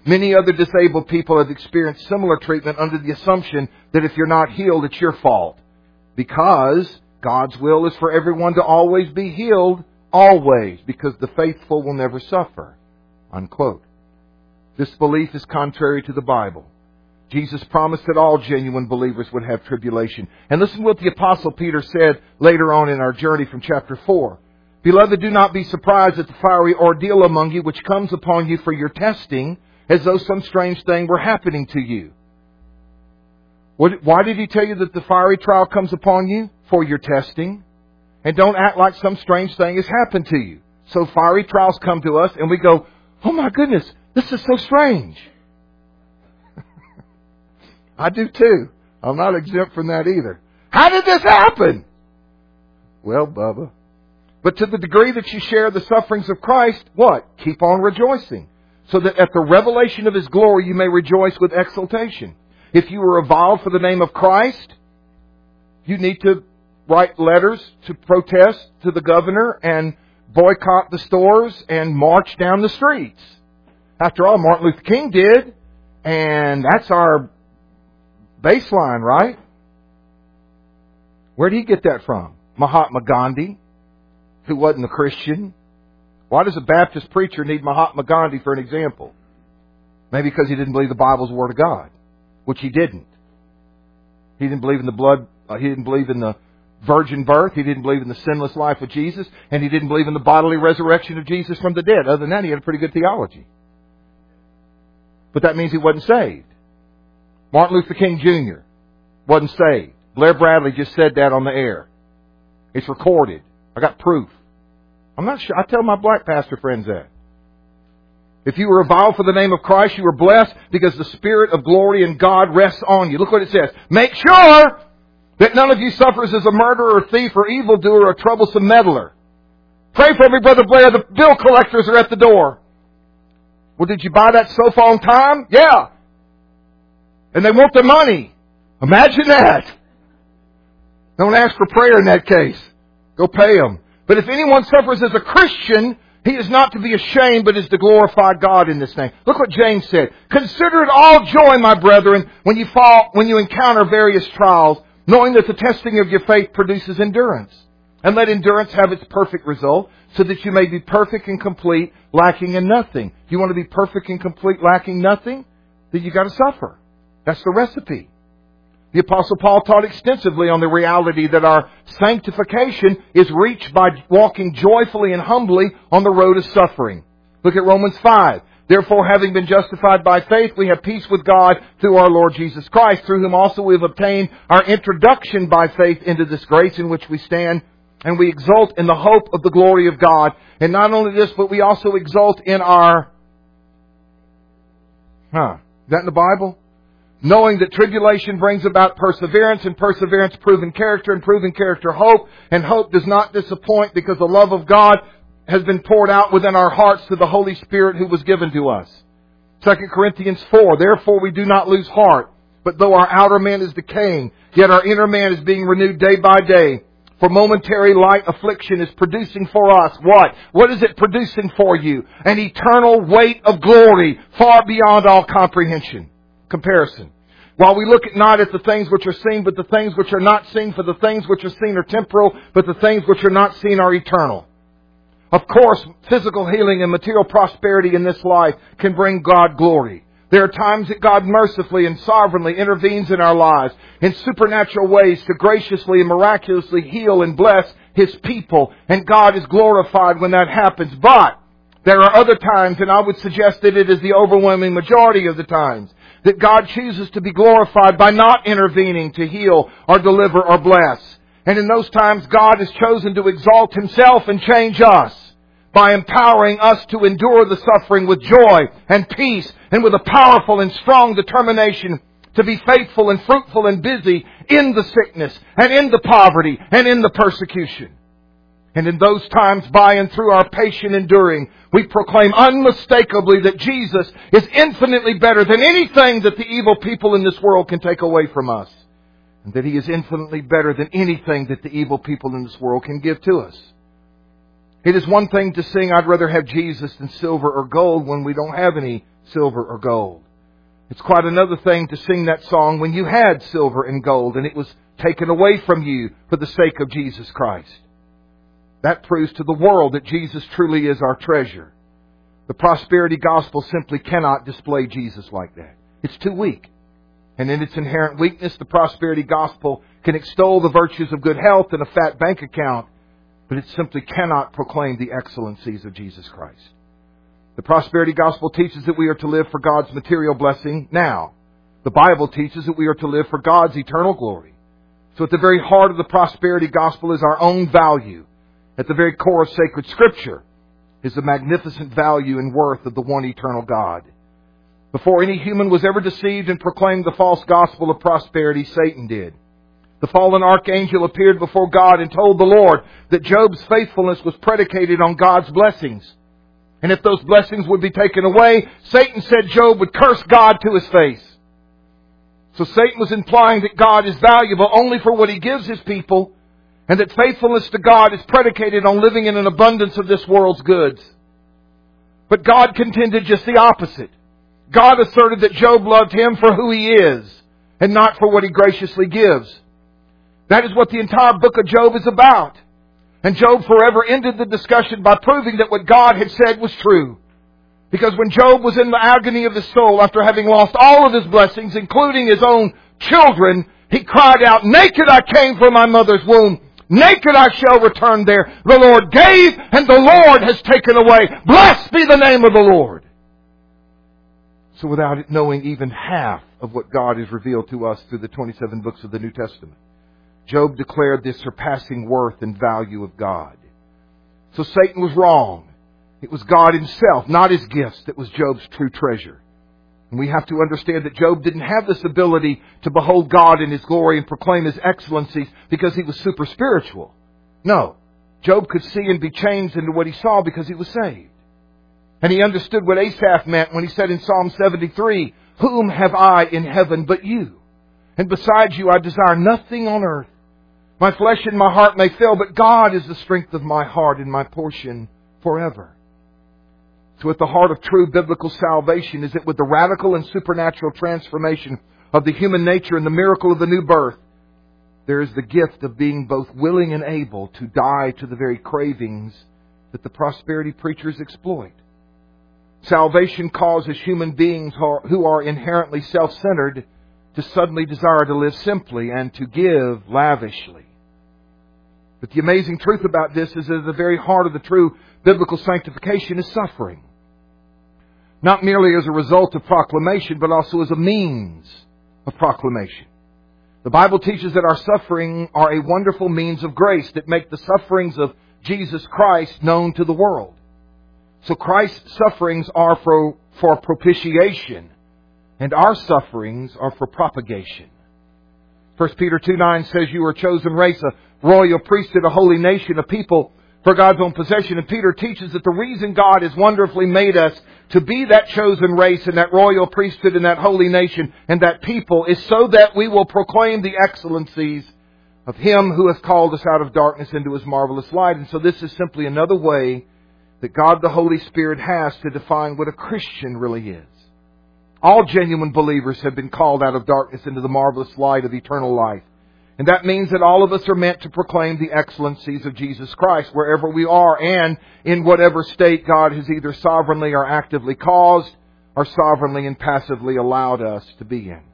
Many other disabled people have experienced similar treatment under the assumption that if you're not healed, it's your fault. Because God's will is for everyone to always be healed, always, because the faithful will never suffer. Unquote. This belief is contrary to the Bible. Jesus promised that all genuine believers would have tribulation. And listen to what the Apostle Peter said later on in our journey from chapter four. Beloved, do not be surprised at the fiery ordeal among you which comes upon you for your testing, as though some strange thing were happening to you. What, why did he tell you that the fiery trial comes upon you? For your testing. And don't act like some strange thing has happened to you. So fiery trials come to us and we go, oh my goodness, this is so strange. I do too. I'm not exempt from that either. How did this happen? Well, Bubba. But to the degree that you share the sufferings of Christ, what? Keep on rejoicing. So that at the revelation of His glory you may rejoice with exultation. If you were reviled for the name of Christ, you need to write letters to protest to the governor and boycott the stores and march down the streets. After all, Martin Luther King did, and that's our baseline, right? Where did he get that from? Mahatma Gandhi, who wasn't a Christian. Why does a Baptist preacher need Mahatma Gandhi for an example? Maybe because he didn't believe the Bible's the Word of God, which he didn't. He didn't believe in the blood, uh, he didn't believe in the virgin birth, he didn't believe in the sinless life of Jesus, and he didn't believe in the bodily resurrection of Jesus from the dead. Other than that, he had a pretty good theology. But that means he wasn't saved. Martin Luther King Junior wasn't saved. Blair Bradley just said that on the air. It's recorded. I got proof. I'm not sure. I tell my black pastor friends that. If you were reviled for the name of Christ, you were blessed because the Spirit of glory and God rests on you. Look what it says. Make sure that none of you suffers as a murderer or thief or evildoer or a troublesome meddler. Pray for me, Brother Blair. The bill collectors are at the door. Well, did you buy that sofa on time? Yeah. And they want the money. Imagine that. Don't ask for prayer in that case. Go pay them. But if anyone suffers as a Christian, he is not to be ashamed, but is to glorify God in this thing. Look what James said. Consider it all joy, my brethren, when you fall, when you encounter various trials, knowing that the testing of your faith produces endurance. And let endurance have its perfect result, so that you may be perfect and complete, lacking in nothing. You want to be perfect and complete, lacking nothing? Then you got to suffer. That's the recipe. The Apostle Paul taught extensively on the reality that our sanctification is reached by walking joyfully and humbly on the road of suffering. Look at Romans five. Therefore, having been justified by faith, we have peace with God through our Lord Jesus Christ, through whom also we have obtained our introduction by faith into this grace in which we stand, and we exult in the hope of the glory of God. And not only this, but we also exult in our... Huh? Is that in the Bible? Knowing that tribulation brings about perseverance, and perseverance proven character, and proven character hope. And hope does not disappoint, because the love of God has been poured out within our hearts through the Holy Spirit who was given to us. Second Corinthians four, therefore we do not lose heart, but though our outer man is decaying, yet our inner man is being renewed day by day. For momentary light affliction is producing for us what? What is it producing for you? An eternal weight of glory far beyond all comprehension. Comparison. While we look at not at the things which are seen, but the things which are not seen, for the things which are seen are temporal, but the things which are not seen are eternal. Of course, physical healing and material prosperity in this life can bring God glory. There are times that God mercifully and sovereignly intervenes in our lives in supernatural ways to graciously and miraculously heal and bless His people. And God is glorified when that happens. But there are other times, and I would suggest that it is the overwhelming majority of the times, that God chooses to be glorified by not intervening to heal or deliver or bless. And in those times, God has chosen to exalt Himself and change us by empowering us to endure the suffering with joy and peace and with a powerful and strong determination to be faithful and fruitful and busy in the sickness and in the poverty and in the persecution. And in those times, by and through our patient enduring, we proclaim unmistakably that Jesus is infinitely better than anything that the evil people in this world can take away from us. And that He is infinitely better than anything that the evil people in this world can give to us. It is one thing to sing, I'd rather have Jesus than silver or gold, when we don't have any silver or gold. It's quite another thing to sing that song when you had silver and gold and it was taken away from you for the sake of Jesus Christ. That proves to the world that Jesus truly is our treasure. The prosperity gospel simply cannot display Jesus like that. It's too weak. And in its inherent weakness, the prosperity gospel can extol the virtues of good health and a fat bank account, but it simply cannot proclaim the excellencies of Jesus Christ. The prosperity gospel teaches that we are to live for God's material blessing now. The Bible teaches that we are to live for God's eternal glory. So at the very heart of the prosperity gospel is our own value. At the very core of sacred Scripture is the magnificent value and worth of the one eternal God. Before any human was ever deceived and proclaimed the false gospel of prosperity, Satan did. The fallen archangel appeared before God and told the Lord that Job's faithfulness was predicated on God's blessings. And if those blessings would be taken away, Satan said Job would curse God to his face. So Satan was implying that God is valuable only for what He gives His people, and that faithfulness to God is predicated on living in an abundance of this world's goods. But God contended just the opposite. God asserted that Job loved Him for who he is, and not for what he graciously gives. That is what the entire book of Job is about. And Job forever ended the discussion by proving that what God had said was true. Because when Job was in the agony of his soul after having lost all of his blessings, including his own children, he cried out, "Naked I came from my mother's womb. Naked I shall return there. The Lord gave and the Lord has taken away. Blessed be the name of the Lord." So without knowing even half of what God has revealed to us through the twenty-seven books of the New Testament, Job declared the surpassing worth and value of God. So Satan was wrong. It was God Himself, not his gifts, that was Job's true treasure. And we have to understand that Job didn't have this ability to behold God in His glory and proclaim His excellencies because he was super spiritual. No. Job could see and be changed into what he saw because he was saved. And he understood what Asaph meant when he said in Psalm seventy-three, "Whom have I in heaven but you? And besides you I desire nothing on earth. My flesh and my heart may fail, but God is the strength of my heart and my portion forever." So at the heart of true biblical salvation is that with the radical and supernatural transformation of the human nature and the miracle of the new birth, there is the gift of being both willing and able to die to the very cravings that the prosperity preachers exploit. Salvation causes human beings who are inherently self-centered to suddenly desire to live simply and to give lavishly. But the amazing truth about this is that at the very heart of the true biblical sanctification is suffering. Not merely as a result of proclamation, but also as a means of proclamation. The Bible teaches that our suffering are a wonderful means of grace that make the sufferings of Jesus Christ known to the world. So Christ's sufferings are for, for propitiation, and our sufferings are for propagation. First Peter two nine says, "You are a chosen race, a royal priesthood, a holy nation, a people for God's own possession." And Peter teaches that the reason God has wonderfully made us to be that chosen race and that royal priesthood and that holy nation and that people is so that we will proclaim the excellencies of Him who has called us out of darkness into His marvelous light. And so this is simply another way that God the Holy Spirit has to define what a Christian really is. All genuine believers have been called out of darkness into the marvelous light of eternal life. And that means that all of us are meant to proclaim the excellencies of Jesus Christ wherever we are and in whatever state God has either sovereignly or actively caused or sovereignly and passively allowed us to be in.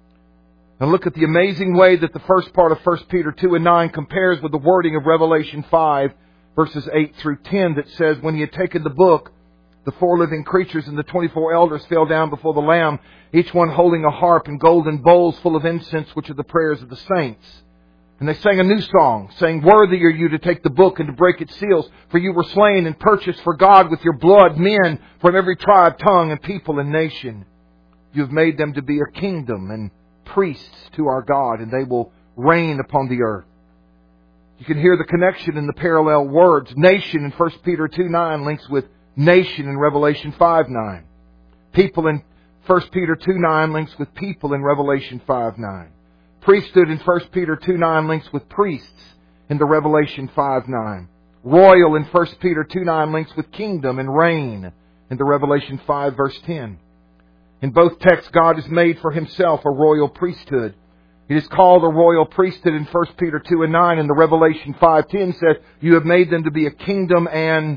Now look at the amazing way that the first part of First Peter two and nine compares with the wording of Revelation five, verses eight through ten, that says, "When He had taken the book, the four living creatures and the twenty-four elders fell down before the Lamb, each one holding a harp and golden bowls full of incense, which are the prayers of the saints. And they sang a new song, saying, 'Worthy are you to take the book and to break its seals, for you were slain and purchased for God with your blood men from every tribe, tongue, and people and nation. You have made them to be a kingdom and priests to our God, and they will reign upon the earth.'" You can hear the connection in the parallel words. Nation in First Peter two nine links with nation in Revelation five nine. People in First Peter two nine links with people in Revelation five nine. Priesthood in First Peter two nine links with priests in the Revelation five nine. Royal in First Peter two nine links with kingdom and reign in the Revelation five verse ten. In both texts, God has made for Himself a royal priesthood. It is called a royal priesthood in First Peter two and nine, and the Revelation five ten says, "You have made them to be a kingdom and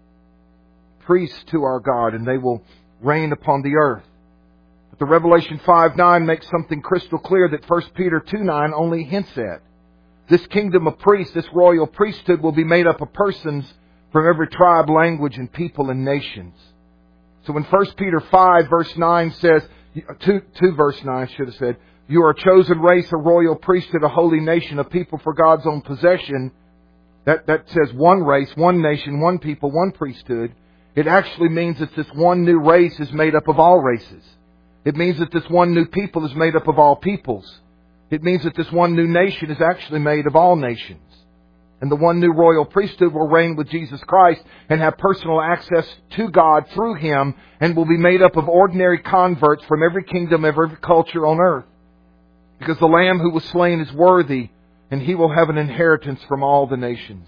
priests to our God, and they will reign upon the earth." But the Revelation five nine makes something crystal clear that First Peter two nine only hints at. This kingdom of priests, this royal priesthood, will be made up of persons from every tribe, language, and people and nations. So when First Peter five verse nine says, two, two verse nine should have said, "You are a chosen race, a royal priesthood, a holy nation, a people for God's own possession," that, that says one race, one nation, one people, one priesthood. It actually means that this one new race is made up of all races. It means that this one new people is made up of all peoples. It means that this one new nation is actually made of all nations. And the one new royal priesthood will reign with Jesus Christ and have personal access to God through Him, and will be made up of ordinary converts from every kingdom, every culture on earth. Because the Lamb who was slain is worthy, and He will have an inheritance from all the nations.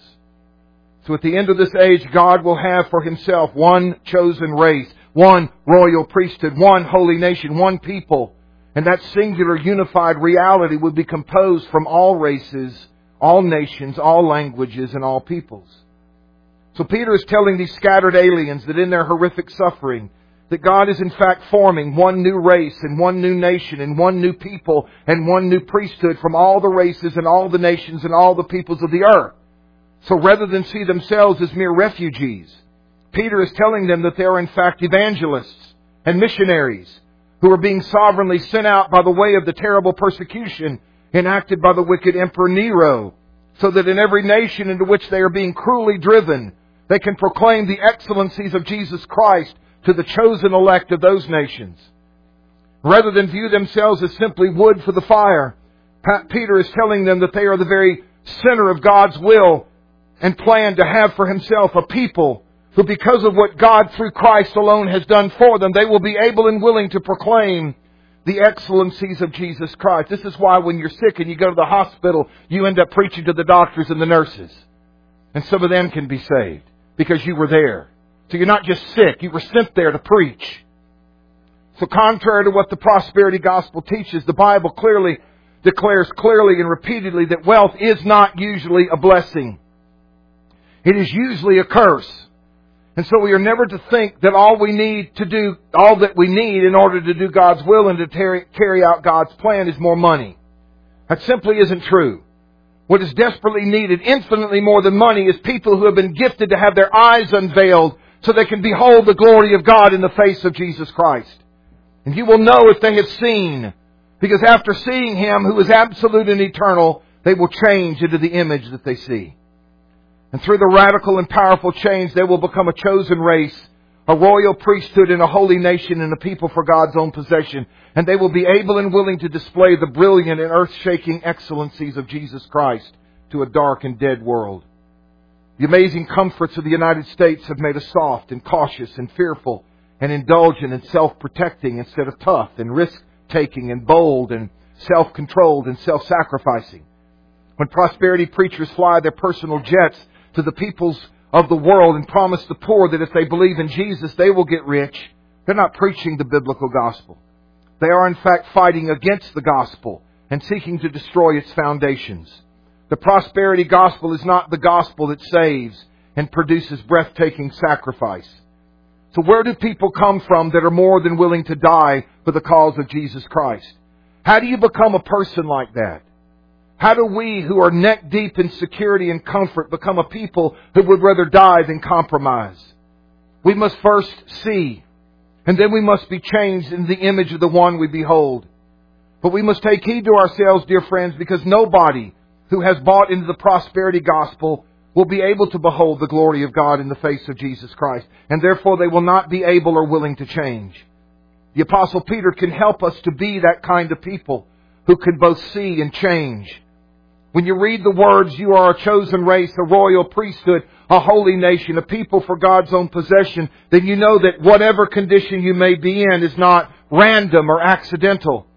So at the end of this age, God will have for Himself one chosen race, one royal priesthood, one holy nation, one people. And that singular unified reality would be composed from all races, all nations, all languages, and all peoples. So Peter is telling these scattered aliens that in their horrific suffering, that God is in fact forming one new race and one new nation and one new people and one new priesthood from all the races and all the nations and all the peoples of the earth. So rather than see themselves as mere refugees, Peter is telling them that they are in fact evangelists and missionaries who are being sovereignly sent out by the way of the terrible persecution enacted by the wicked Emperor Nero, so that in every nation into which they are being cruelly driven, they can proclaim the excellencies of Jesus Christ to the chosen elect of those nations. Rather than view themselves as simply wood for the fire, Peter is telling them that they are the very center of God's will and plan to have for Himself a people who, because of what God through Christ alone has done for them, they will be able and willing to proclaim the excellencies of Jesus Christ. This is why when you're sick and you go to the hospital, you end up preaching to the doctors and the nurses. And some of them can be saved because you were there. So you're not just sick, you were sent there to preach. So contrary to what the prosperity gospel teaches, the Bible clearly declares clearly and repeatedly that wealth is not usually a blessing. It is usually a curse. And so we are never to think that all we need to do, all that we need in order to do God's will and to carry out God's plan is more money. That simply isn't true. What is desperately needed, infinitely more than money, is people who have been gifted to have their eyes unveiled so they can behold the glory of God in the face of Jesus Christ. And you will know if they have seen, because after seeing Him who is absolute and eternal, they will change into the image that they see. And through the radical and powerful change, they will become a chosen race, a royal priesthood, and a holy nation, and a people for God's own possession. And they will be able and willing to display the brilliant and earth-shaking excellencies of Jesus Christ to a dark and dead world. The amazing comforts of the United States have made us soft and cautious and fearful and indulgent and self-protecting instead of tough and risk-taking and bold and self-controlled and self-sacrificing. When prosperity preachers fly their personal jets to the peoples of the world and promise the poor that if they believe in Jesus, they will get rich, they're not preaching the biblical gospel. They are in fact fighting against the gospel and seeking to destroy its foundations. The prosperity gospel is not the gospel that saves and produces breathtaking sacrifice. So where do people come from that are more than willing to die for the cause of Jesus Christ? How do you become a person like that? How do we, who are neck deep in security and comfort, become a people who would rather die than compromise? We must first see, and then we must be changed in the image of the one we behold. But we must take heed to ourselves, dear friends, because nobody who has bought into the prosperity gospel will be able to behold the glory of God in the face of Jesus Christ. And therefore they will not be able or willing to change. The Apostle Peter can help us to be that kind of people who can both see and change. When you read the words, you are a chosen race, a royal priesthood, a holy nation, a people for God's own possession, then you know that whatever condition you may be in is not random or accidental.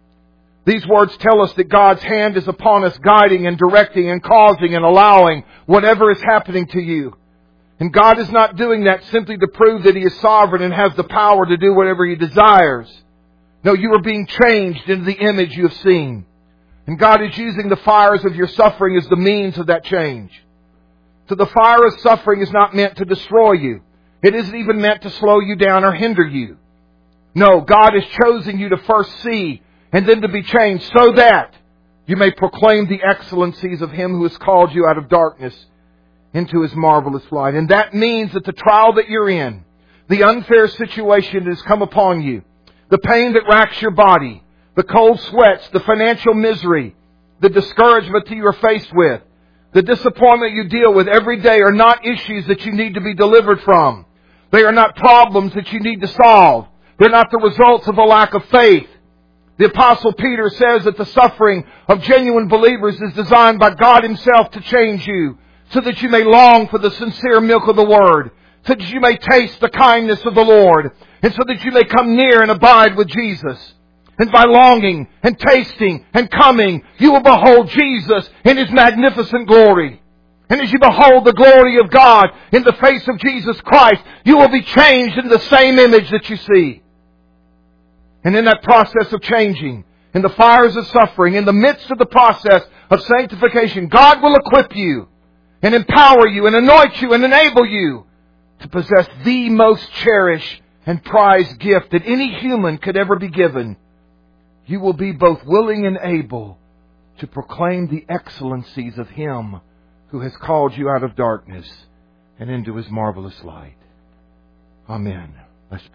These words tell us that God's hand is upon us, guiding and directing and causing and allowing whatever is happening to you. And God is not doing that simply to prove that He is sovereign and has the power to do whatever He desires. No, you are being changed into the image you have seen. And God is using the fires of your suffering as the means of that change. So the fire of suffering is not meant to destroy you. It isn't even meant to slow you down or hinder you. No, God has chosen you to first see and then to be changed so that you may proclaim the excellencies of Him who has called you out of darkness into His marvelous light. And that means that the trial that you're in, the unfair situation that has come upon you, the pain that racks your body, the cold sweats, the financial misery, the discouragement that you are faced with, the disappointment you deal with every day are not issues that you need to be delivered from. They are not problems that you need to solve. They're not the results of a lack of faith. The Apostle Peter says that the suffering of genuine believers is designed by God Himself to change you, so that you may long for the sincere milk of the Word, so that you may taste the kindness of the Lord, and so that you may come near and abide with Jesus. And by longing and tasting and coming, you will behold Jesus in His magnificent glory. And as you behold the glory of God in the face of Jesus Christ, you will be changed in the same image that you see. And in that process of changing, in the fires of suffering, in the midst of the process of sanctification, God will equip you and empower you and anoint you and enable you to possess the most cherished and prized gift that any human could ever be given. You will be both willing and able to proclaim the excellencies of Him who has called you out of darkness and into His marvelous light. Amen. Let's pray.